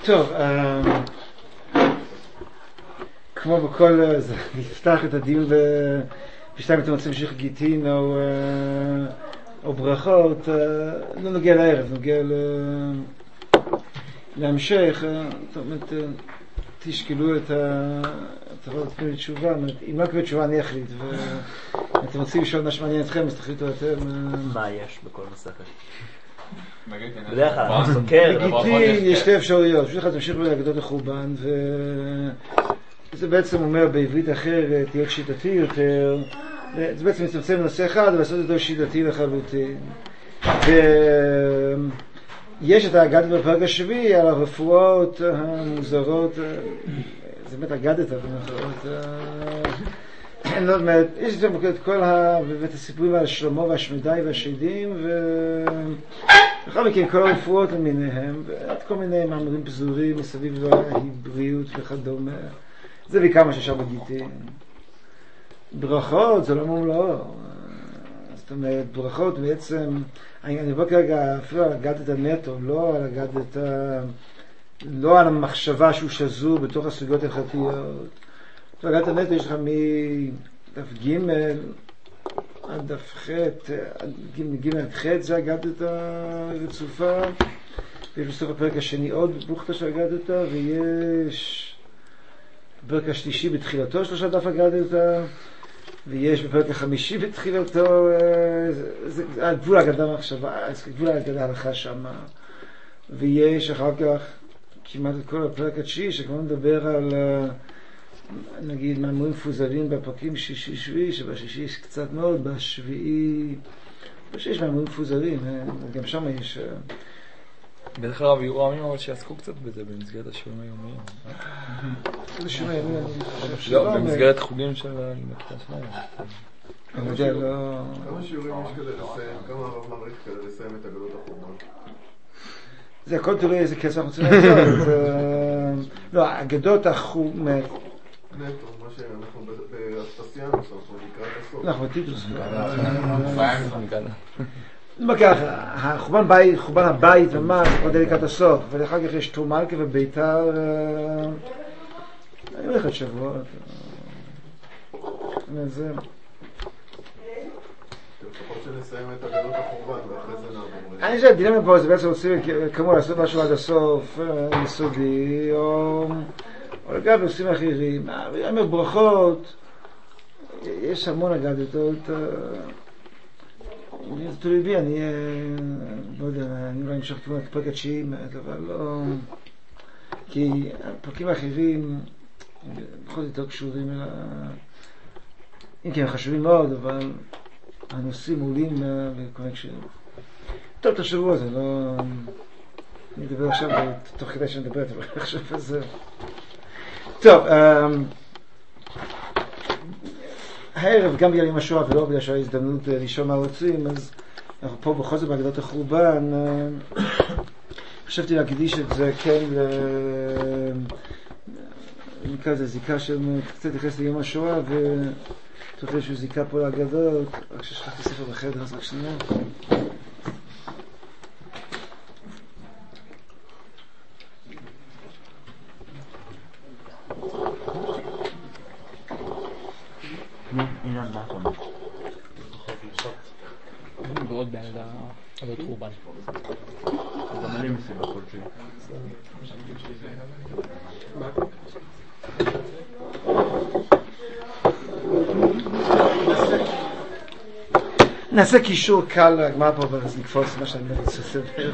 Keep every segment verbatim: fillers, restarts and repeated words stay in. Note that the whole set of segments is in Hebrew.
טוב, כמו בכל, נפתח את הדיון בשתיים אתם רוצים להמשיך גיטין או ברכות, לא נוגע לערב, נוגע להמשך. זאת אומרת, תשקלו את התחלות פנים לתשובה, אם לא קבל תשובה אני אחליט, ואתם רוצים לשאול מה שמעניין אתכם, אז תחליטו אתם. מה יש בכל מסכת? בדרך כלל, סוקר. בגיטין יש שתי אפשרויות, בשביל לך תמשיך באגדות החורבן, וזה בעצם אומר בעברית אחרת, להיות שיטתי יותר, זה בעצם מצמצם לנושא אחד, ולעשות אותו שיטתי לחלוטין. ויש את האגדת בפרק השביעי על הרפואות המוזרות, זה באמת אגדת, אין לא אומרת, יש את כל הסיפורים על שלמה והשמדי והשדים, ואחר מכן כל הרפואות למיניהם, ואת כל מיני מאמרים פזורים מסביב להיבריות וכדומה. זה בעיקר מה ששם בגיטין. ברכות זה לא מומלאו. זאת אומרת, ברכות בעצם, אני מדבר כרגע אפילו על אגדת הנטו, לא על אגדת, לא על המחשבה שהוא שזור בתוך הסוגיות ההלכתיות. אגדת הנטו יש לך מדף ג' עד דף ח', ג' עד ח' זה אגדת הרצופה, ויש בסוף הפרק השני עוד בוכתה של אגדתה, ויש בפרק השלישי בתחילתו שלושה דף אגדתה, ויש בפרק החמישי בתחילתו, זה גבול האגדה המחשבה, גבול האגדה ההלכה שם, ויש אחר כך כמעט את כל הפרק התשיעי שכבר מדבר על נגיד מאמרים מפוזרים בפרקים שישי שביעי, שבשישי יש קצת מאוד, בשביעי יש מאמרים מפוזרים, גם שם יש. בדרך כלל יהיו רעמים אבל שיעסקו קצת בזה במסגרת השיעורים היומיים. זה שיעורים היומיים, אני חושב לא, במסגרת חוגים של הכיתה שלהם. אני יודע, לא... כמה שיעורים יש כדי לסיים, כמה הרב מעריך כדי לסיים את אגדות החורבן? זה הכל תלוי איזה כסף אנחנו צריכים לעשות. לא, אגדות החורבן נטו, מה שאנחנו באספסיאנוס, אנחנו לקראת הסוף. אנחנו בטיטוס. מה ככה, חורבן הבית ומה, זה כבר לקראת הסוף, ואחר כך יש טומלכה וביתר, אני הולך את שבועות. זה... לפחות שנסיים את אגדות החורבן, ואחרי זה נעבור. אני חושב, הדילמה פה זה בעצם רוצים כמו לעשות משהו עד הסוף, יסודי, או... או לגב נושאים אחרים, אני אומר ברכות, יש המון אגדות, זה תלוי בי, אני לא יודע, אני אולי אמשוך כמובן את פרק התשיעי, אבל לא, כי הפרקים האחרים בכל זאת יותר קשורים אל ה... אם כי הם חשובים מאוד, אבל הנושאים עולים וכל הקשרים. טוב, תחשבו על זה, לא... אני אדבר עכשיו תוך כדי שאני מדבר, אבל אני חושב על זה. טוב, הערב גם בגלל יום השואה ולא בגלל שהיה הזדמנות לשאול מה רוצים, אז אנחנו פה בכל זאת באגדות החורבן. חשבתי להקדיש את זה כן נקרא לזה זיקה של קצת להתייחס ליום השואה, ותוך איזושהי זיקה פה לאגדות. רק ששכחתי ספר בחדר, אז רק שנייה. ועוד בעד אגדות חורבן. גם אני מסיבה כלשהי. נעשה קישור קל לגמר פה, ואז נקפוץ מה שאני רוצה לספר.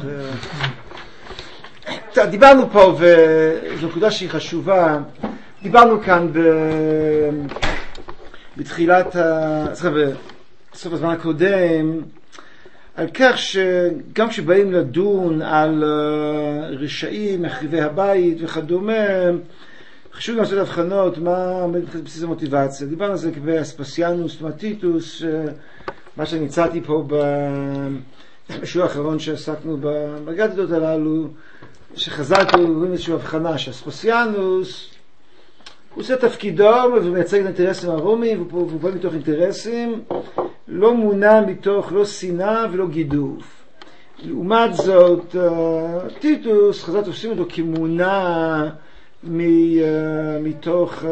דיברנו פה, וזו נקודה שהיא חשובה, דיברנו כאן בתחילת, בסוף הזמן הקודם, על כך שגם כשבאים לדון על רשעים, מחריבי הבית וכדומה, חשוב גם לעשות הבחנות מה עומד בבסיס המוטיבציה. דיברנו על זה באספסיאנוס, טיטוס, מה שאני הצעתי פה בשיעור האחרון שעסקנו באגדות הללו, שחז"ל רואים איזושהי הבחנה שאספסיאנוס הוא עושה תפקידו ומייצג את האינטרסים הרומיים, והוא בא מתוך אינטרסים, לא מונע מתוך לא שנאה ולא גידוף. לעומת זאת, טיטוס, חז"ל תופסים אותו כמונע מתוך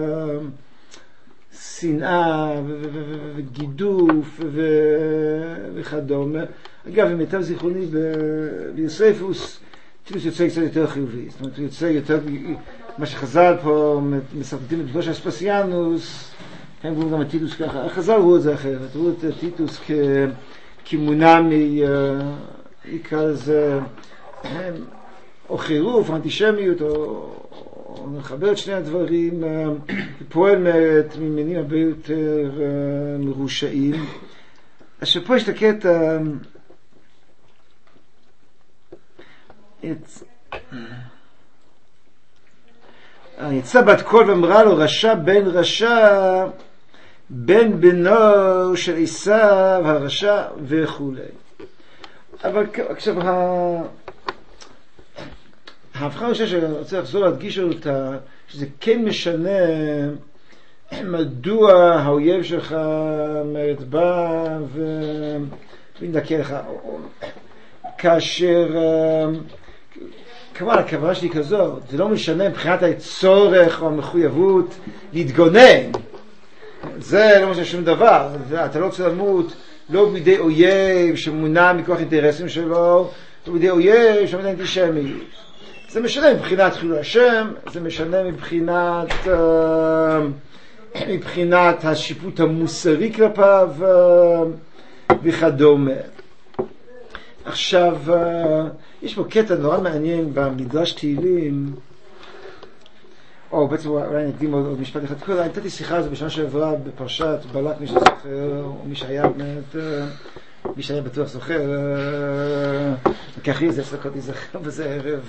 שנאה וגידוף וכדומה. אגב, למיטב זיכרוני ביוספוס, טיטוס יוצא קצת יותר חיובי. זאת אומרת, הוא יוצא יותר, מה שחז"ל פה מסרטטים את דמותו של אספסיאנוס, הם קוראים גם את טיטוס ככה. חז"ל ראו את זה אחרת, ראו את טיטוס כמונע מ... נקרא לזה, או חירוף, או אנטישמיות, או לחבר את שני הדברים, פועל ממניעים הרבה יותר מרושעים. אז שפה יש את הקטע, יצא בת קול ואמרה לו, רשע בן רשע, בן בנו של עשיו הרשע וכו'. אבל עכשיו, ההבחנה הראשונה שאני רוצה לחזור להדגיש אותה, שזה כן משנה מדוע האויב שלך בא ומנדכא לך. כאשר, כמובן, הכוונה שלי כזאת, זה לא משנה מבחינת הצורך או המחויבות להתגונן. זה לא משנה שום דבר. אתה לא רוצה למות לא בידי אויב שמונע מכוח אינטרסים שלו, לא בידי אויב שמונע אנטישמיות. זה משנה מבחינת חילול השם, זה משנה מבחינת מבחינת השיפוט המוסרי כלפיו וכדומה. עכשיו, יש פה קטע נורא מעניין במדרש תהילים, או בעצם אולי נקדים עוד, עוד משפט אחד. כל, הייתה לי שיחה הזו בשנה שעברה בפרשת בלק, מי שזוכר, או מי שהיה באמת, מי שהיה בטוח זוכר, וכך זה סלקות יזכר בזה ערב.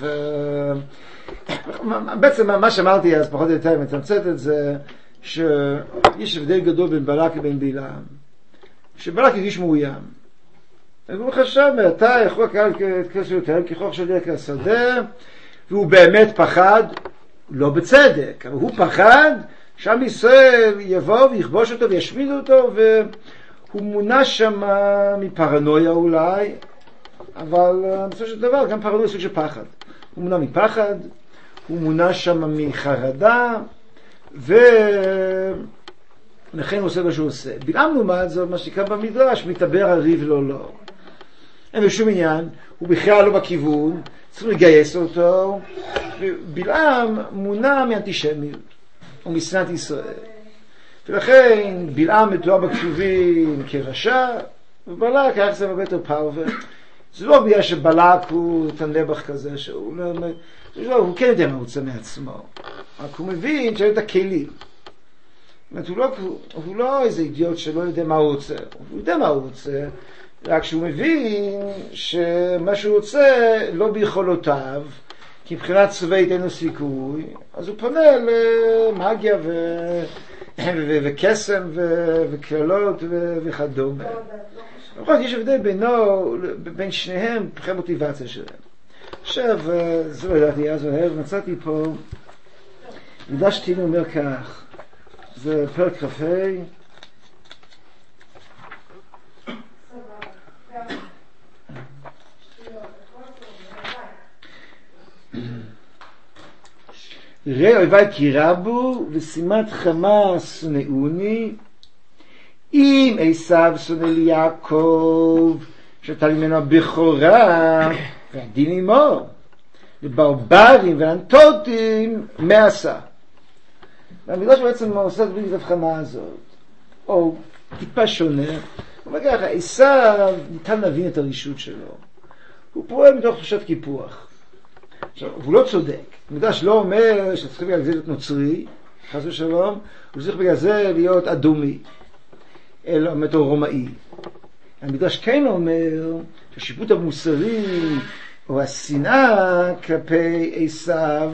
בעצם מה שאמרתי אז, פחות או יותר, מתמצת את זה, שיש הבדל גדול בין בלק לבין בלעם. שבלק הרגיש מאוים. הוא חשב, אתה יכול לקהל ככס יותר, ככוח של דרך השדה, והוא באמת פחד, לא בצדק, אבל הוא פחד שם ישראל יבוא ויכבוש אותו וישמיד אותו, והוא מונע שם מפרנויה אולי, אבל בסופו של דבר גם פרנויה סוג של פחד. הוא מונע מפחד, הוא מונע שם מחרדה, ולכן הוא עושה מה שהוא עושה. בלעם לעומת זאת, מה שנקרא במדרש, מתעבר הריב לא לא. אין לו שום עניין, הוא בכלל לא בכיוון, צריכים לגייס אותו, ובלעם מונע מאנטישמיות ומשנאת ישראל. ולכן בלעם מתואר בכתובים כרשע, ובלק היה קצת הרבה יותר פרווה. זה לא בגלל שבלק הוא תנבח כזה, שהוא לא, לא, הוא כן יודע מה הוא רוצה מעצמו. רק הוא מבין שיש את הכלים. זאת אומרת, הוא לא, הוא לא איזה אידיוט שלא יודע מה הוא רוצה. הוא יודע מה הוא רוצה, רק שהוא מבין שמה שהוא רוצה לא ביכולותיו, כי מבחינת צבאית אין לו סיכוי, אז הוא פונה למאגיה ו... ו... וקסם ו... וקללות ו... וכדומה. נכון, יש הבדל בינו, בין שניהם, מבחינת מוטיבציה שלהם. עכשיו, זה לא ידעתי, אז הערב מצאתי פה, מדרש תהילים אומר כך, זה פרק כ"ה, ראה אויבי כי רבו ושימת חמה שונאוני, אם עשיו שונא ליעקב שהייתה ממנו הבכורה והדין עמו, לברברים ולנטוטים מה עשה. והמדרש בעצם עושה את ההבחנה הזאת, או טיפה שונה. הוא אומר ככה, עשיו ניתן להבין את הרישות שלו, הוא פועל מתוך תחושת קיפוח. עכשיו, הוא לא צודק. המדרש לא אומר שצריך בגלל זה להיות נוצרי, חס ושלום, הוא צריך בגלל זה להיות אדומי, אלא או רומאי. המדרש כן אומר שהשיפוט המוסרי או השנאה כלפי עשיו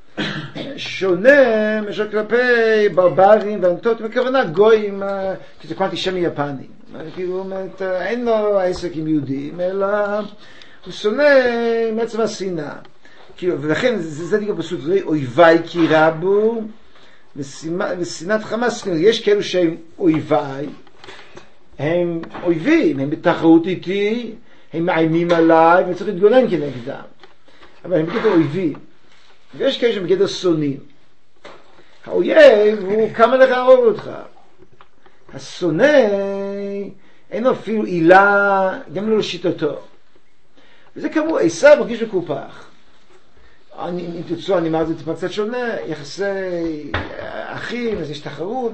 שונה מאשר כלפי ברברים ואנטוטים, בכוונה גויים, כי זה כמו אנטישמי יפני. כאילו, אומרת, אין לו עסק עם יהודים, אלא הוא שונא מעצם השנאה. כאילו, ולכן זה, זה נקרא פסוק ראה אויבי כי רבו ושנאת חמאס. יש כאלו שהם אויבי, הם אויבים, הם בתחרות איתי, הם מאיימים עליי וצריך להתגונן כנגדם. אבל הם בגדר אויבים. ויש כאלה שהם בגדר שונאים. האויב הוא קם עליך להרוג אותך. השונא אין אפילו עילה, גם לא לשיטתו. וזה כאמור, עשיו מרגיש מקופח. אני, אם תרצו, אני אמרתי טיפה קצת שונה, יחסי אחים, אז יש תחרות,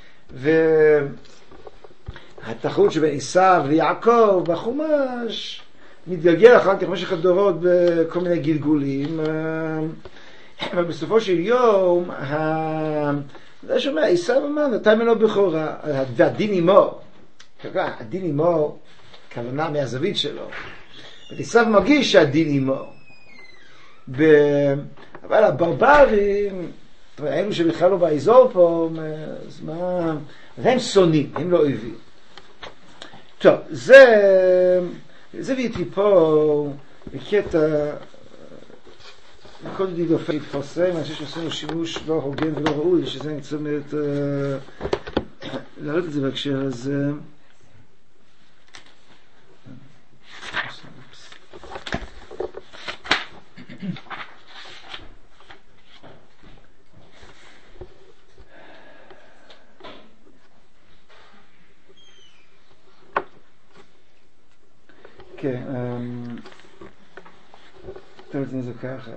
והתחרות שבין עשיו ליעקב בחומש מתגלגל אחר כך במשך הדורות בכל מיני גלגולים, אבל בסופו של יום, זה שומע, עשיו אמר, נתן ממנו בכורה, והדין עמו, הדין עמו, כוונה מהזווית שלו, עשיו מרגיש שהדין עמו. ב... אבל הברברים, אלו שבכלל לא באזור פה, אז מה... הם שונאים, הם לא אויבים. טוב, זה... זה והייתי פה בקטע... כל דיד אופן להתפרסם, אני חושב שעושים לו שימוש לא הוגן ולא ראוי, שזה אני צומרת... להעלות את זה בהקשר הזה. כן, טוב, אני זה ככה.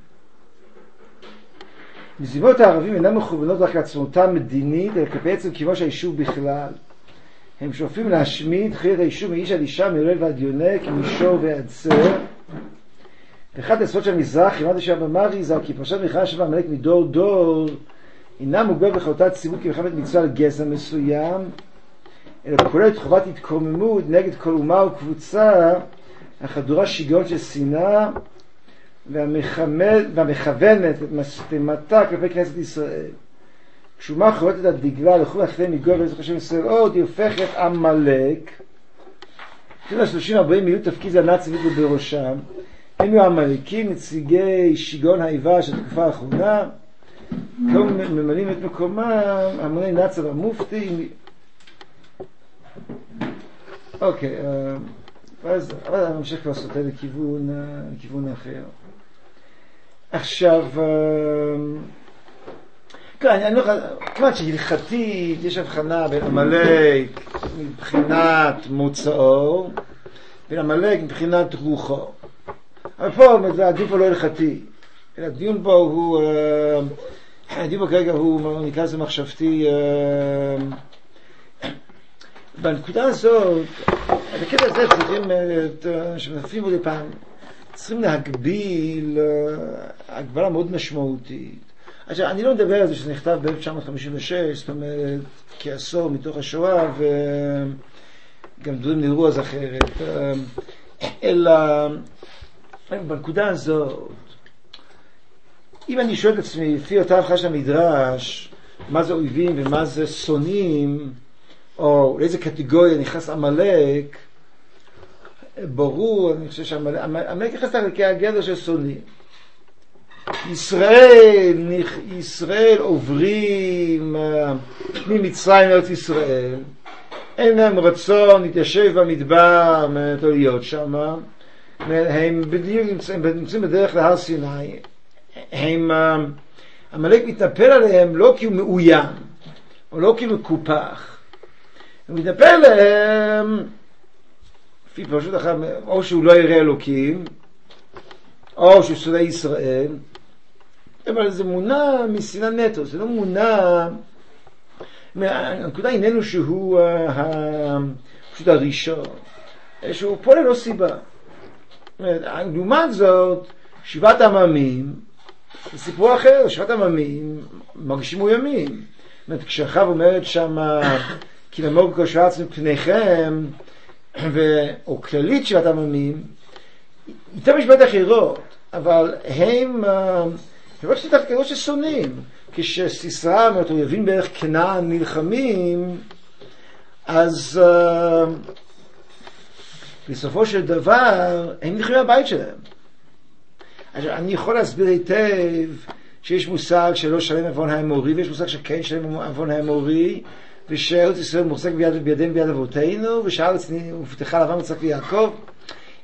מזיבות הערבים אינם מכוונות רק לעצמאותם המדינית, אלא כלפי עצם קיומו של היישוב בכלל. הם שואפים להשמיד חיית היישוב מאיש עד אישה, מהולל ועד יונק, מישור ועד צר. ואחת הסוד של המזרח, ימד השם במרי, זה כי פרשת מלחמה של עמלק מדור דור, אינה מוגבלת בחלוטת ציוות כמלחמת מצווה על גזע מסוים, אלא כוללת חובת התקוממות נגד כל אומה וקבוצה החדורה שיגעון של שנאה והמכוונת את משטמתה כלפי כנסת ישראל. כשאומה חורטת את דגלה לחום אחרי מגוע ולזכר שם ישראל עוד, היא הופכת עמלק. לפני השלושים ארבעים יהיו תפקיד זה הנאצים בראשם. הם יהיו עמלקים, נציגי שיגעון האיבה של התקופה האחרונה. כיום ממלאים את מקומם המוני נאצה והמופתי. אוקיי, אז אני ממשיך כבר סוטה לכיוון אחר. עכשיו, אני לא יודע, כמעט שהלכתית יש הבחנה בין עמלק מבחינת מוצאו, בין עמלק מבחינת רוחו. אבל פה הדיון פה לא הלכתי, הדיון פה הוא, הדיון פה כרגע הוא נקרא לזה מחשבתי, בנקודה הזאת, בקטע הזה צריכים, שמנפים עוד פעם, צריכים להגביל הגבלה מאוד משמעותית. עכשיו, אני לא מדבר על זה שזה נכתב ב-אלף תשע מאות חמישים ושש, זאת אומרת, כעשור מתוך השואה, וגם דברים נראו אז אחרת. אלא, בנקודה הזאת, אם אני שואל את עצמי, לפי אותה הבחנה של המדרש, מה זה אויבים ומה זה שונאים, או לאיזה קטגוריה נכנס עמלק, ברור, אני חושב שעמלק נכנס לחלקי הגדר של שונאים. ישראל, ישראל עוברים ממצרים לארץ ישראל, אין להם רצון להתיישב במדבר, להיות שם, הם בדיוק נמצאים בדרך להר סיני, הם, עמלק מתנפל עליהם לא כי הוא מאוים, או לא כי הוא מקופח, הוא מתנפל עליהם, לפי פשוט אחר, או שהוא לא יראה אלוקים, או שהוא שונא ישראל, אבל זה מונע משנאה נטו, זה לא מונע, הנקודה איננו שהוא פשוט הראשון, שהוא פה ללא סיבה. לעומת זאת, שבעת עממים, זה סיפור אחר, שבעת עממים מרגישים מאוימים. כשאחאב אומרת שם, כי נמוג כל שרץ מפניכם, או כללית שבעת עממים, איתם יש בית אחרות, אבל הם, הם רק שתת כזאת ששונאים. כשסיסרא אומרת, אויבים בערך כנען נלחמים, אז uh, בסופו של דבר, הם נלחמים מהבית שלהם. אז אני יכול להסביר היטב שיש מושג שלא שלם עוון האמורי, ויש מושג שכן שלם עוון האמורי, ושארץ ישראל מוחזק ביד, בידינו ביד אבותינו, ושארץ הובטחה לאברהם יצחק ויעקב.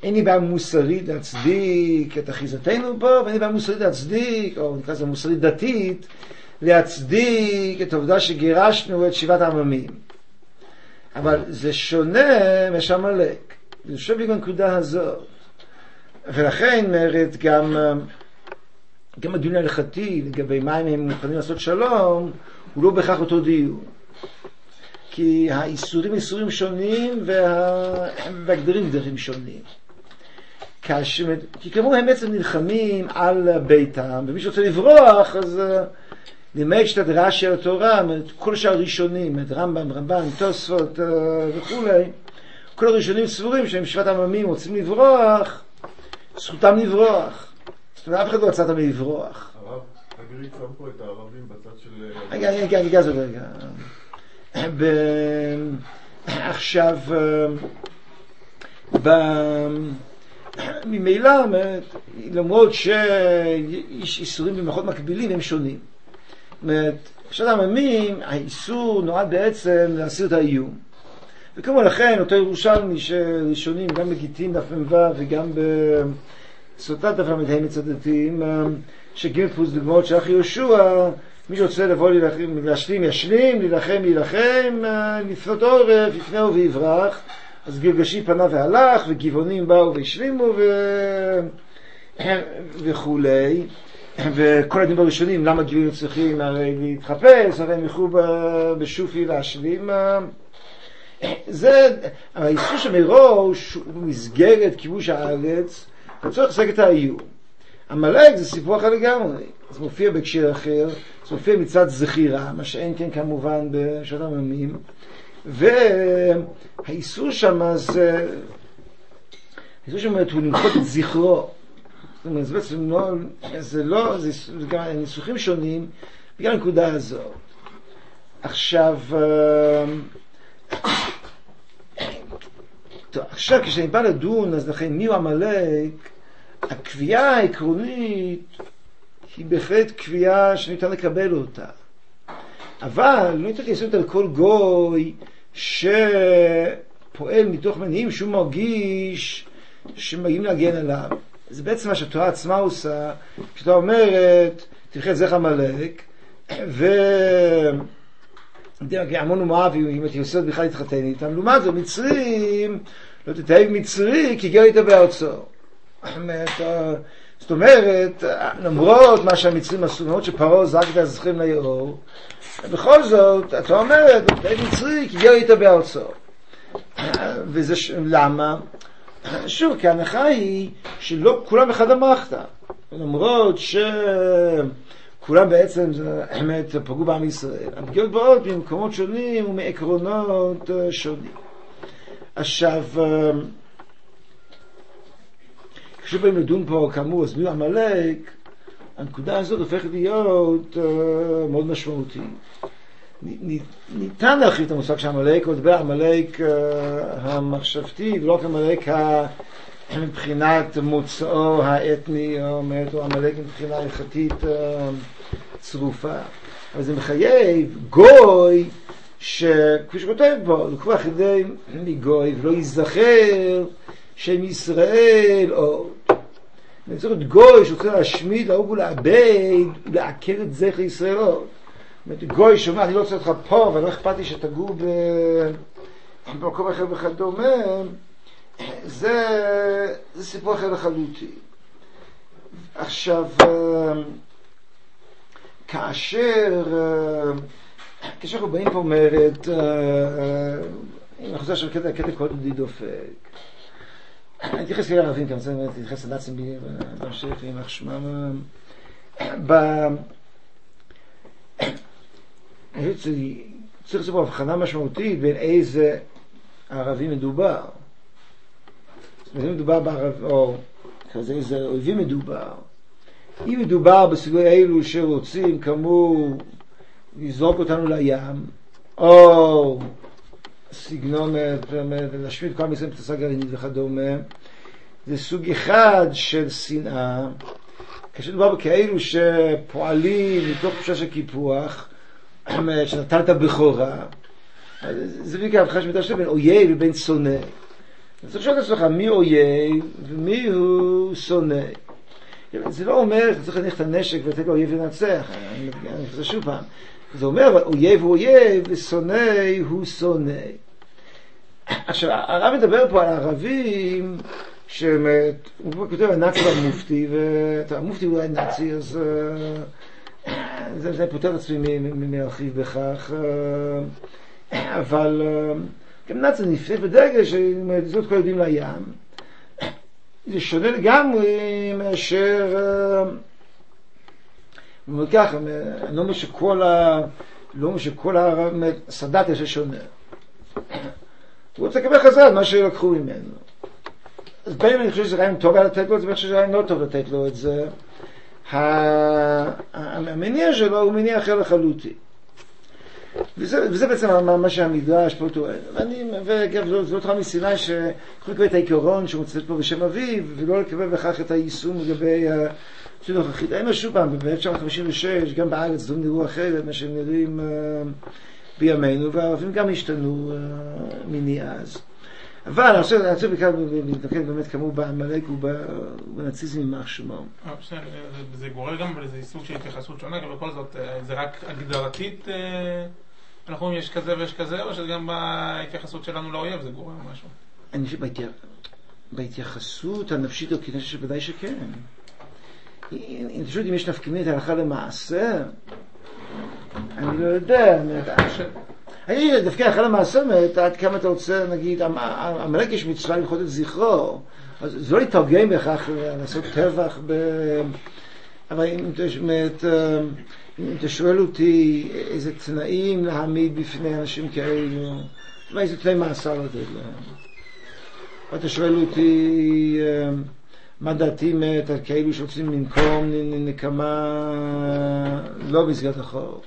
אין לי בעיה מוסרית להצדיק את אחיזתנו פה, ואין לי בעיה מוסרית להצדיק, או נקרא לזה מוסרית דתית, להצדיק את העובדה שגירשנו את שבעת העממים. אבל זה שונה משעמלק. זה שונה בגלל הנקודה הזאת. ולכן אומרת גם, גם הדיון ההלכתי לגבי מה הם מוכנים לעשות שלום, הוא לא בהכרח אותו דיון. כי האיסורים איסורים שונים וה... והגדרים גדרים שונים. כאשר... כי כמו הם בעצם נלחמים על ביתם, ומי שרוצה לברוח, אז למעט שתת רש"י על התורה, כל שאר הראשונים, את רמב"ם, רמב"ן, תוספות וכו', כל הראשונים סבורים שהם שבעת העממים רוצים לברוח, זכותם לברוח. זאת אומרת, אף אחד לא רצה אותם לברוח. הרב, הגריק שם פה את הערבים בצד של... רגע, רגע, רגע, רגע, רגע. ב... עכשיו, ב... ממילא, למרות שיש איסורים במחות מקבילים, הם שונים. זאת אומרת, בשעת העממים, האיסור נועד בעצם להסיר את האיום. וכמו לכן, אותו ירושלמי שראשונים, גם בגיטין דף מ"ו וגם בסוטת דף ל"ה מצדדים, שגיל פוס דוגמאות של אחי יהושע, מי שרוצה לבוא להשלים ישלים, להילחם להילחם, לפנות עורף, יפנהו ויברח. אז גלגשי פנה והלך, וגבעונים באו והשלימו ו... וכולי. וכל הדברים הראשונים, למה גבעונים צריכים הרי להתחפש, הרי הם יכולו בשופי להשלים. זה, האיסור שמראש הוא במסגרת כיבוש הארץ, וצריך לסגת את האיום. עמלק זה סיפור אחר לגמרי. זה מופיע בהקשר אחר, זה מופיע מצד זכירה, מה שאין כן כמובן בשעת העממים. והאיסור שם זה, האיסור שם הוא למחות את זכרו. זאת אומרת, זה בעצם לא, זה לא, זה, זה גם ניסוחים שונים בגלל הנקודה הזאת. עכשיו, טוב, עכשיו כשאני בא לדון, אז לכן מי הוא עמלק? הקביעה העקרונית היא בהחלט קביעה שניתן לקבל אותה. אבל לא ניתן ליישם על כל גוי שפועל מתוך מניעים שהוא מרגיש שמגיעים להגן עליו. זה בעצם מה שהתורה עצמה עושה, כשאתה אומרת, תלכי את זכר עמלק, ו... המון ומואבים, אם אתה עושה את בכלל להתחתן איתם, לעומת זה, מצרים, לא תתאהב מצרי, כי גר איתה בארצו. זאת אומרת, למרות מה שהמצרים עשו, למרות שפרעה זרק את הזכרים ליאור, בכל זאת, אתה אומרת, תתאהב מצרי, כי גר איתה בארצו. וזה ש... למה? שוב, כי ההנחה היא שלא כולם אחד המחתה. למרות ש... כולם בעצם, זה באמת, פגעו בעם ישראל. הפגיעות באות ממקומות שונים ומעקרונות שונים. עכשיו, כשבאים לדון פה, כאמור, אז מי עמלק, הנקודה הזאת הופכת להיות מאוד משמעותית. ניתן להחליט את המושג של עמלק, או לדבר עמלק המחשבתי, ולא כעמלק מבחינת מוצאו האתני, או עמלק מבחינה הלכתית צרופה. אבל זה מחייב גוי, שכפי שכותב בו, לקרוא ידי מגוי, ולא ייזכר שם ישראל עוד. צריך להיות גוי שרוצה להשמיד, להרוג ולאבד, ולעקר את זכר ישראל עוד. גוי שאומר, אני לא רוצה אותך פה, אבל לא אכפת לי שתגור במקום אחר וכדומה, זה, זה סיפור אחר לחלוטין. עכשיו, כאשר, כאשר אנחנו באים פה אומרת, אני חושב שהקטע, הקטע כל יהודי דופק. אני אתייחס כלי ערבים, כי אני רוצה להתייחס לנאצים בהמשך, ועם שמם. אני חושב שצריך לעשות פה הבחנה משמעותית בין איזה ערבים מדובר. אם מדובר בערב, או כזה איזה אויבים מדובר. אם מדובר בסוגי אלו שרוצים כאמור לזרוק אותנו לים, או סגנון להשמיד כל מסוים פצצה גרעינית וכדומה, זה סוג אחד של שנאה. כשמדובר בכאלו שפועלים מתוך תחושה של קיפוח, שנטלת בכורה, זה בגלל הבחנה שמדבר בין אויב ובין שונא. אז צריך לשאול את עצמך מי אויב ומי הוא שונא. זה לא אומר, צריך להניח את הנשק ולתת לו אויב לנצח, אני חושב שוב פעם. זה אומר, אויב הוא אויב ושונא הוא שונא. עכשיו, הרב מדבר פה על הערבים, שהוא כותב על נאצי והמופתי, והמופתי הוא נאצי, אז זה פותר את עצמי מלהרחיב בכך, אבל גם נאצי נפתח בדגל שזאת כל יודעים לים. זה שונה לגמרי מאשר, אומר ככה, אני לא אומר שכל ה... לא אומר שכל הסדת יש שונה. הוא רוצה לקבל חזרה מה שלקחו ממנו. אז בין אני חושב שזה רעיון טוב היה לתת לו את זה, ואני חושב שזה רעיון לא טוב לתת לו את זה. המניע שלו הוא מניע אחר לחלוטין. וזה, וזה בעצם מה שהמדרש פה טוען. ואני, ואגב, זה לא תחם מסיני שיכול לקבל את העיקרון שמוצאת פה בשם אביו, ולא לקבל בכך את היישום לגבי הציוד הנוכחית. האם שוב פעם, ב-אלף תשע מאות חמישים ושש, גם בארץ דברים נראו אחרת, מה שהם נראים בימינו, והערבים גם השתנו מני אז. אבל אני רוצה בכלל להתנקד באמת כאמור בעמלק ובנאציזם יימח שמו. זה גורר גם באיזה סוג של התייחסות שונה, אבל בכל זאת זה רק הגדרתית, אנחנו אומרים יש כזה ויש כזה, או שגם בהתייחסות שלנו לאויב זה גורר משהו? אני חושב בהתייחסות הנפשית או כנראה שבוודאי שכן. אני חושב אם יש נפקמית הלכה למעשה, אני לא יודע, אני דווקא אחרי המעשה, עד כמה אתה רוצה, נגיד, המלך יש מצווה למחות את זכרו, אז זה לא להתרגם בכך לעשות טבח, אבל אם אתה שואל אותי איזה תנאים להעמיד בפני אנשים כאלו, איזה תנאי מאסר לתת להם. ואתה שואל אותי מה דעתי מת על כאלו שרוצים לנקום נקמה לא במסגרת החוק.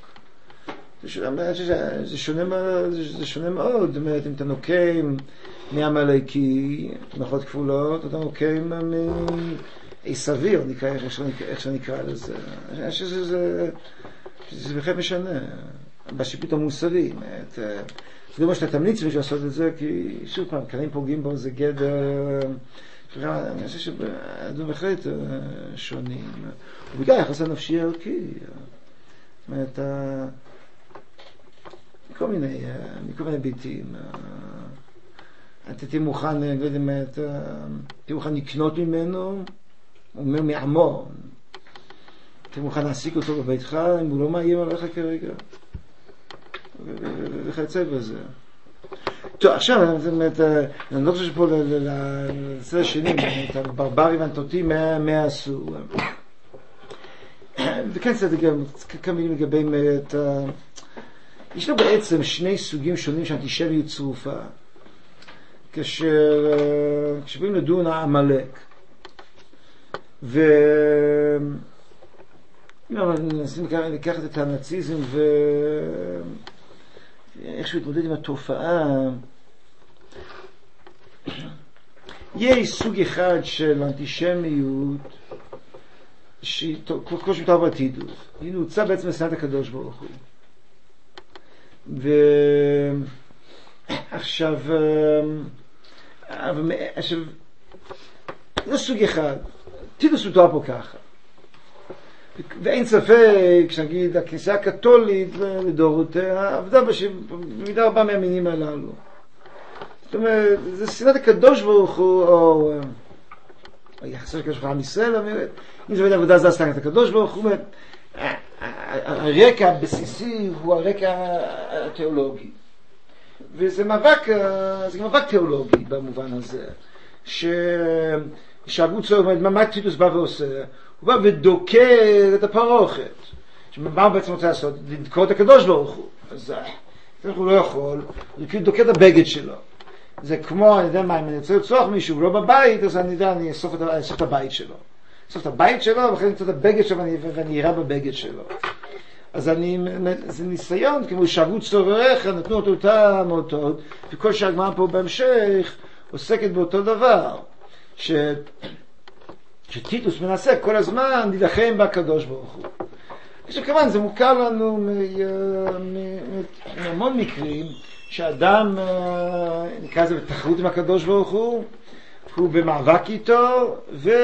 זה שונה, זה שונה מאוד, זאת אומרת, אם אתה נוקם מהמלאקי, מחות כפולות, אתה נוקם מעשוויר, נקרא, איך שנקרא לזה. אני חושב שזה, זה בכלל משנה, בשיפוט המוסרי. זה לא מה שאתה תמליץ בשביל לעשות את זה, כי שוב פעם, כאן פוגעים בו זה גדר, אני חושב שזה בהחלט שונים. ובגלל יחס הנפשי הערכי, זאת אומרת, מכל מיני, מכל מיני ביטים. אתה תהיה מוכן, לא יודע מה, תהיה מוכן לקנות ממנו, הוא אומר מעמו. אתה מוכן להעסיק אותו בביתך, אם הוא לא מאיים עליך כרגע. וכיוצא בזה. טוב, עכשיו, אני לא חושב שפה לצד השני, את הברברים והנטוטים מהעשו. וכן קצת כמה מילים לגבי את ה... יש לו בעצם שני סוגים שונים של אנטישמיות צרופה. כאשר, כשבאים לדון העמלק, ו... ננסים לקחת את הנאציזם ו... איכשהו להתמודד עם התופעה, יש סוג אחד של אנטישמיות שהיא כל שמותר בעתידות. היא נוצאה בעצם לשנאת הקדוש ברוך הוא. ועכשיו, עכשיו, זה סוג אחד. טיטוס מתואר פה ככה. ואין ספק, כשנגיד, הכנסייה הקתולית לדורותיה, עבדה במידה רבה מהמינים הללו. זאת אומרת, זה שנאת הקדוש ברוך הוא, או יחסי הקדוש ברוך הוא עם ישראל, אם זה מידה עבודה זה הסתנת הקדוש ברוך הוא, הרקע הבסיסי הוא הרקע התיאולוגי. וזה מאבק, זה מאבק תיאולוגי במובן הזה, שהרבות צור, מה טיטוס בא ועושה? הוא בא ודוקר את הפרוכת. מה הוא בעצם רוצה לעשות? לדקור את הקדוש ברוך הוא. אז הוא לא יכול, הוא כאילו דוקר את הבגד שלו. זה כמו, אני יודע מה, אם אני רוצה לצורך מישהו, הוא לא בבית, אז אני יודע, אני אסוף את הבית שלו. אסוף את הבית שלו, ואחרי אני אצא את הבגד שלו, ואני אירה בבגד שלו. אז אני, זה ניסיון, כמו שהרבות צורריך, נתנו אותו אותם אותות, וכל שהגמרא פה בהמשך, עוסקת באותו דבר. ש... שטיטוס מנסה כל הזמן להילחם בקדוש ברוך הוא. עכשיו כמובן זה מוכר לנו מהמון מקרים שאדם, נקרא לזה בתחרות עם הקדוש ברוך הוא, הוא במאבק איתו,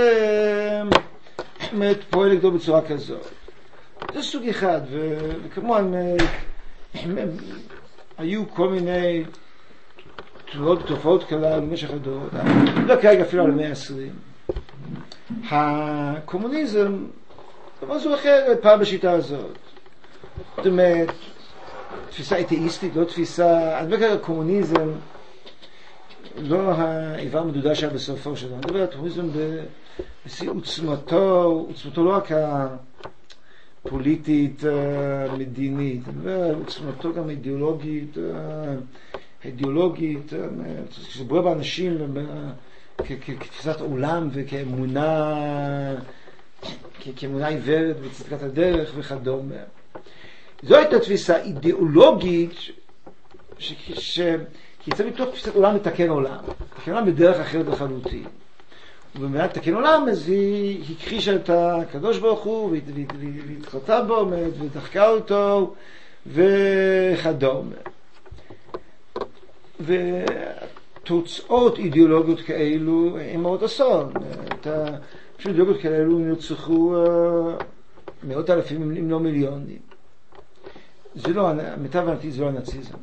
ובאמת פועל לגדול בצורה כזאת. זה סוג אחד, וכמובן, היו כל מיני תופעות כאלה במשך הדורות, לא כרגע אפילו על המאה העשרים. הקומוניזם, אבל זו אחרת פעם בשיטה הזאת. זאת אומרת, תפיסה אתאיסטית, לא תפיסה, אני מדבר על קומוניזם, לא האיבר מדודה שהיה בסופו שלו, אני מדבר על קומוניזם בשיא עוצמתו, עוצמתו לא רק הפוליטית, מדינית, אני מדבר על עוצמתו גם אידיאולוגית, אידיאולוגית, כשבורא באנשים כתפיסת עולם וכאמונה, כאמונה עיוורת בצדקת הדרך וכדומה. זו הייתה תפיסה אידיאולוגית שיצא מתוך תפיסת עולם לתקן עולם, לתקן עולם בדרך אחרת לחלוטין. ובמידה לתקן עולם אז היא הכחישה את הקדוש ברוך הוא והתחרטה בו ודחקה אותו וכדומה. ותוצאות אידיאולוגיות כאלו הן מאוד אסון. אידיאולוגיות כאלו נרצחו מאות אלפים אם לא מיליונים. זה לא, מיטב הבנתי זה לא הנאציזם.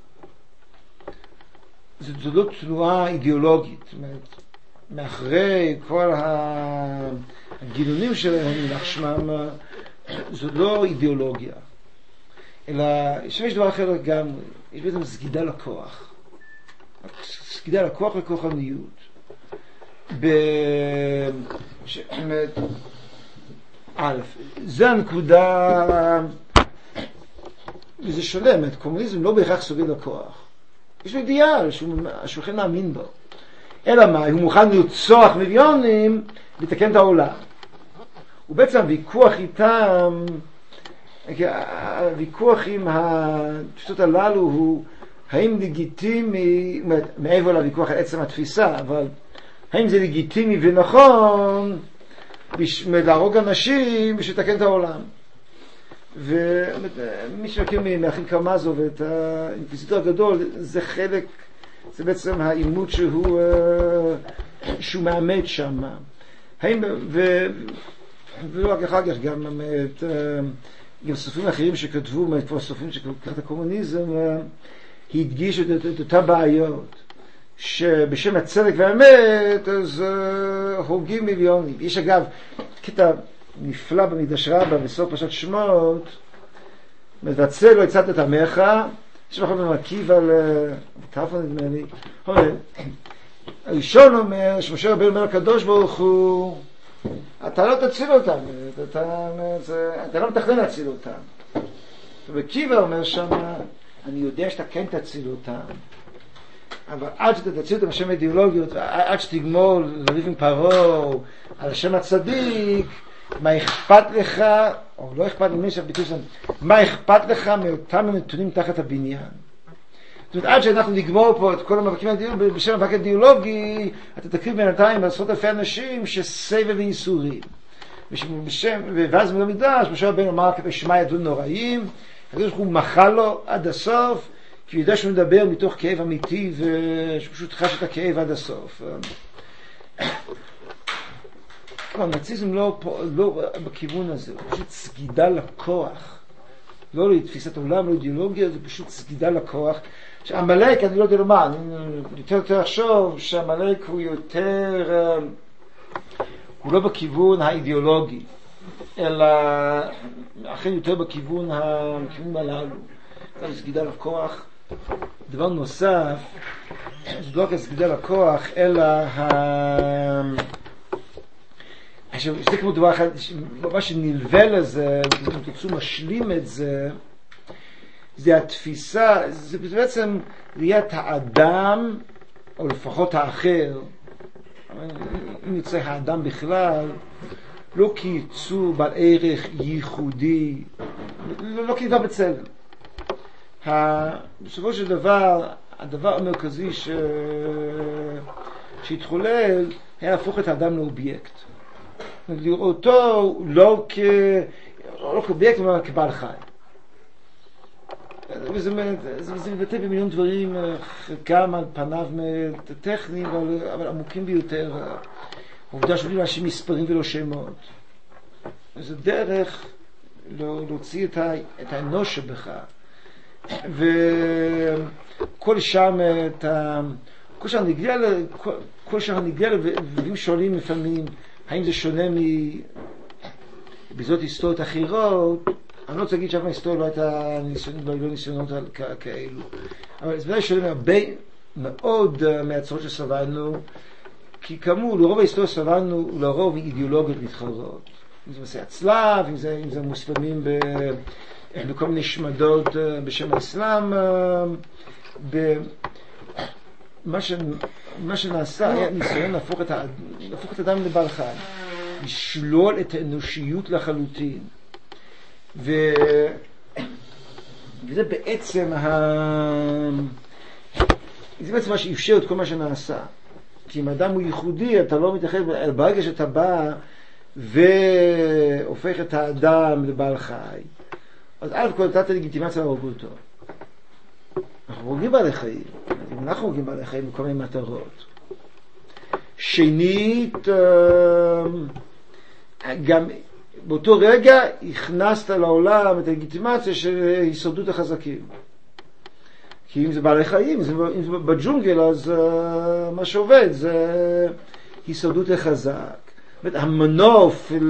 זו, זו לא תנועה אידיאולוגית. זאת אומרת, מאחרי כל הגינונים שלהם, יימח שמם, זו לא אידיאולוגיה. אלא יש דבר אחר גם, יש בעצם סגידה לכוח. סגידה לכוח וכוחניות. ב... ש... א', זה הנקודה, וזה שולם, את קומוניזם לא בהכרח סוגד לכוח. יש לו אידיאל שהוא כן מאמין בו. אלא מה? הוא מוכן לרצוח מיליונים לתקן את העולם. ובעצם הוויכוח איתם, הוויכוח עם התפיסות הללו הוא האם לגיטימי, מעבר לוויכוח על עצם התפיסה, אבל האם זה לגיטימי ונכון להרוג אנשים בשביל לתקן את העולם. ומי שמכיר מאחים קרמזוב ואת האינקוויזיטור הגדול, זה חלק, זה בעצם העימות שהוא שהוא מאמץ שם. האם, ו, ולא רק אחר כך, גם את גם סופרים אחרים שכתבו, כבר סופרים שכתבו את הקומוניזם, הדגישו את, את, את אותה בעיות, שבשם הצדק והאמת, אז uh, הורגים מיליונים. יש אגב, קטע נפלא במקדש רבה, בסוף פרשת שמות, מבצע לו הצעת את עמך, יש בכלל במקיב על טרפון נדמה לי, הראשון אומר, שמשה רבנו אומר לקדוש ברוך הוא, אתה לא תציל אותם, אתה, אתה לא מתכנן להציל אותם. וקיבה אומר שם, אני יודע שאתה כן תציל אותם, אבל עד שאתה תציל אותם בשם אידיאולוגיות, עד שתגמור לריב עם פרעה על השם הצדיק, מה אכפת לך, או לא אכפת למי שהביטוי שלנו, מה אכפת לך מאותם הנתונים תחת הבניין? זאת אומרת, עד שאנחנו נגמור פה את כל המאבקים האידיאולוגיים, בשם המאבק האידיאולוגי, אתה תקריב בינתיים בעשרות אלפי אנשים שסבל וייסורים. בשם, ואז מול המקדש, משה רבנו אמר בשמע ידון נוראים, הקדוש ברוך הוא מחל לו עד הסוף, כי הוא יודע שהוא מדבר מתוך כאב אמיתי, ושפשוט חש את הכאב עד הסוף. הנאציזם לא, לא בכיוון הזה, הוא פשוט סגידה לכוח, לא לתפיסת עולם, לא אידיאולוגיה, זה פשוט סגידה לכוח. שהמלאק, אני לא יודע לומר, אני יותר יותר לחשוב שהמלאק הוא יותר, הוא לא בכיוון האידיאולוגי, אלא אכן יותר בכיוון הכיוון הללו. זה סגידה לכוח. דבר נוסף, זה לא רק סגידה לכוח, אלא ה... עכשיו, זה כמו דבר אחד, מה שנלווה לזה, אם תרצו משלים את זה, זה התפיסה, זה בעצם ראיית האדם, או לפחות האחר, אם יוצא האדם בכלל, לא כיצור בעל ערך ייחודי, לא, לא כדבר בצלם. בסופו של דבר, הדבר המרכזי ש... שהתחולל, היה להפוך את האדם לאובייקט. לראותו לא כ... לא כאובייקט, אלא כבעל חי. וזה מבטא במיליון דברים, גם על פניו טכניים, אבל, אבל עמוקים ביותר. העובדה שאומרים אנשים מספרים ולא שמות. זה דרך לא, להוציא את, ה, את האנוש שבך. וכל שם, את ה, כל שם נגיע, כל, כל שם נגיע, והם שואלים לפעמים, האם זה שונה מ... בזאת היסטוריות אחרות, אני לא רוצה להגיד שאף מההיסטוריה לא הייתה ניסיונות, לא היו ניסיונות כאלו. אבל זה בוודאי שונה הרבה מאוד מהצורות שסבלנו, כי כאמור, לרוב ההיסטוריה סבלנו, לרוב אידיאולוגיות מתחרות. אם זה מסע הצלב, אם זה, אם זה מוסלמים ב, בכל מיני שמדות בשם האסלאם, מה, ש, מה שנעשה היה ניסיון להפוך את, להפוך את האדם לבעל חי, לשלול את האנושיות לחלוטין. ו... וזה בעצם ה... זה בעצם מה שאפשר את כל מה שנעשה. כי אם אדם הוא ייחודי, אתה לא מתייחד, ברגע שאתה בא והופך את האדם לבעל חי, אז א' כל נתת לגיטימציה להרוג אותו. אנחנו הורגים בעלי חיים, אנחנו הורגים בעלי חיים בכל מיני מטרות. שנית, גם באותו רגע הכנסת לעולם את הלגיטימציה של הישרדות החזקים. כי אם זה בעלי חיים, אם זה בג'ונגל, אז uh, מה שעובד זה הישרדות החזק. המנוף, ל...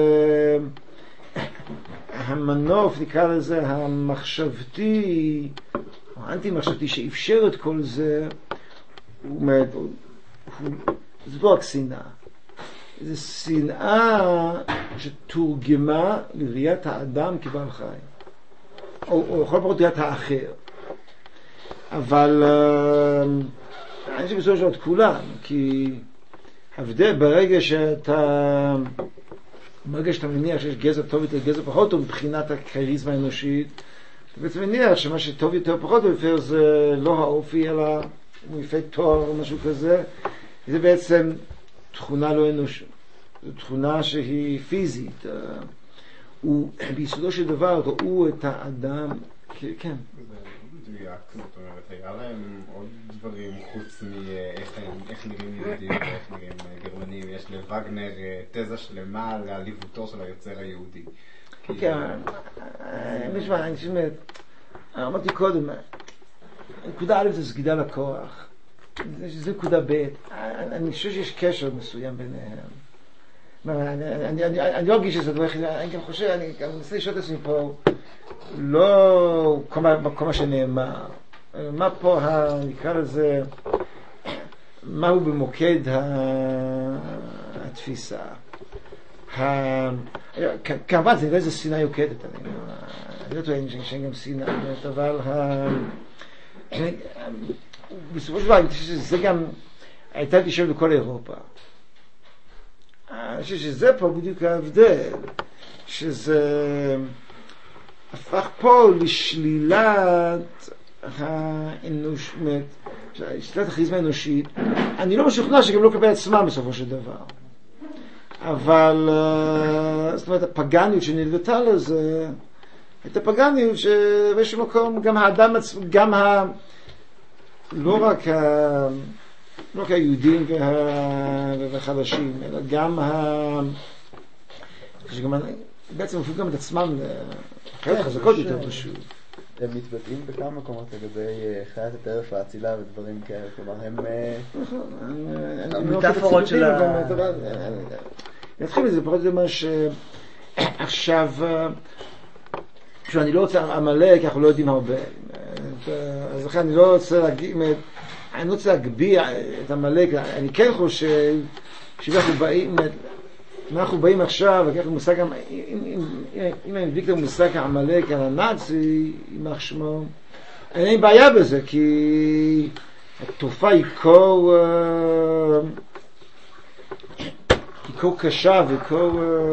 המנוף נקרא לזה המחשבתי, או האנטי-מחשבתי שאפשר את כל זה, הוא, הוא, הוא, זה לא רק שנאה. זה שנאה שתורגמה לראיית האדם כבעל חי, או, או יכול פחות ראיית האחר. אבל uh, אני חושב בסופו של דבר כולם, כי הבדל ברגע שאתה ברגע שאתה מניח שיש גזע טוב יותר, גזע פחות טוב מבחינת הכריזמה האנושית, אתה בעצם מניח שמה שטוב יותר פחות יותר זה לא האופי אלא הוא יפה תואר או משהו כזה. זה בעצם תכונה לא אנושית, זו תכונה שהיא פיזית. וביסודו של דבר ראו את האדם, כן. מדויק, זאת אומרת, היה להם עוד דברים חוץ מאיך נראים יהודים ואיך נראים גרמנים. יש לווגנר תזה שלמה לעליבותו של היוצר היהודי. כן, נשמע, אני חושב, אמרתי קודם, נקודה א' זה סגידה לכוח, זה נקודה ב', אני חושב שיש קשר מסוים ביניהם. אני לא ארגיש שזה דבר, אני גם חושב, אני גם מנסה לשאול את עצמי פה, לא כל מה שנאמר, מה פה, נקרא לזה, מהו במוקד התפיסה. כמובן זה לא איזה שנאה יוקדת, אני לא טוען שאין גם שנאה, אבל בסופו של דבר אני חושב שזה גם הייתה תשב לכל אירופה. אני חושב שזה פה בדיוק ההבדל, שזה הפך פה לשלילת האנושית, שלילת הכריזמה האנושית. אני לא משוכנע שגם לא קבל עצמם בסופו של דבר, אבל זאת אומרת הפגניות שנלוותה לזה הייתה פגניות שבאיזשהו מקום גם האדם עצמו, גם ה... לא רק ה... לא רק היהודים וה... והחלשים, אלא גם ה... שגם בעצם הופכים גם את עצמם לחיות חזקות יותר פשוט. הם מתבטאים בכמה מקומות לגבי חיית הטרף האצילה ודברים כאלה, כלומר הם המטאפורות של ה... נתחיל מזה פחות זה מה ש... עכשיו, אני לא רוצה עמלק, אנחנו לא יודעים הרבה, אז לכן אני לא רוצה להגיד, אני לא רוצה להגביע את עמלק. אני כן חושב שאנחנו באים, אנחנו באים עכשיו, וככה מושג, אם אני מביא את המושג העמלק על הנאצי, יימח שמו, אין לי בעיה בזה, כי התופעה היא כה היא כה קשה וכה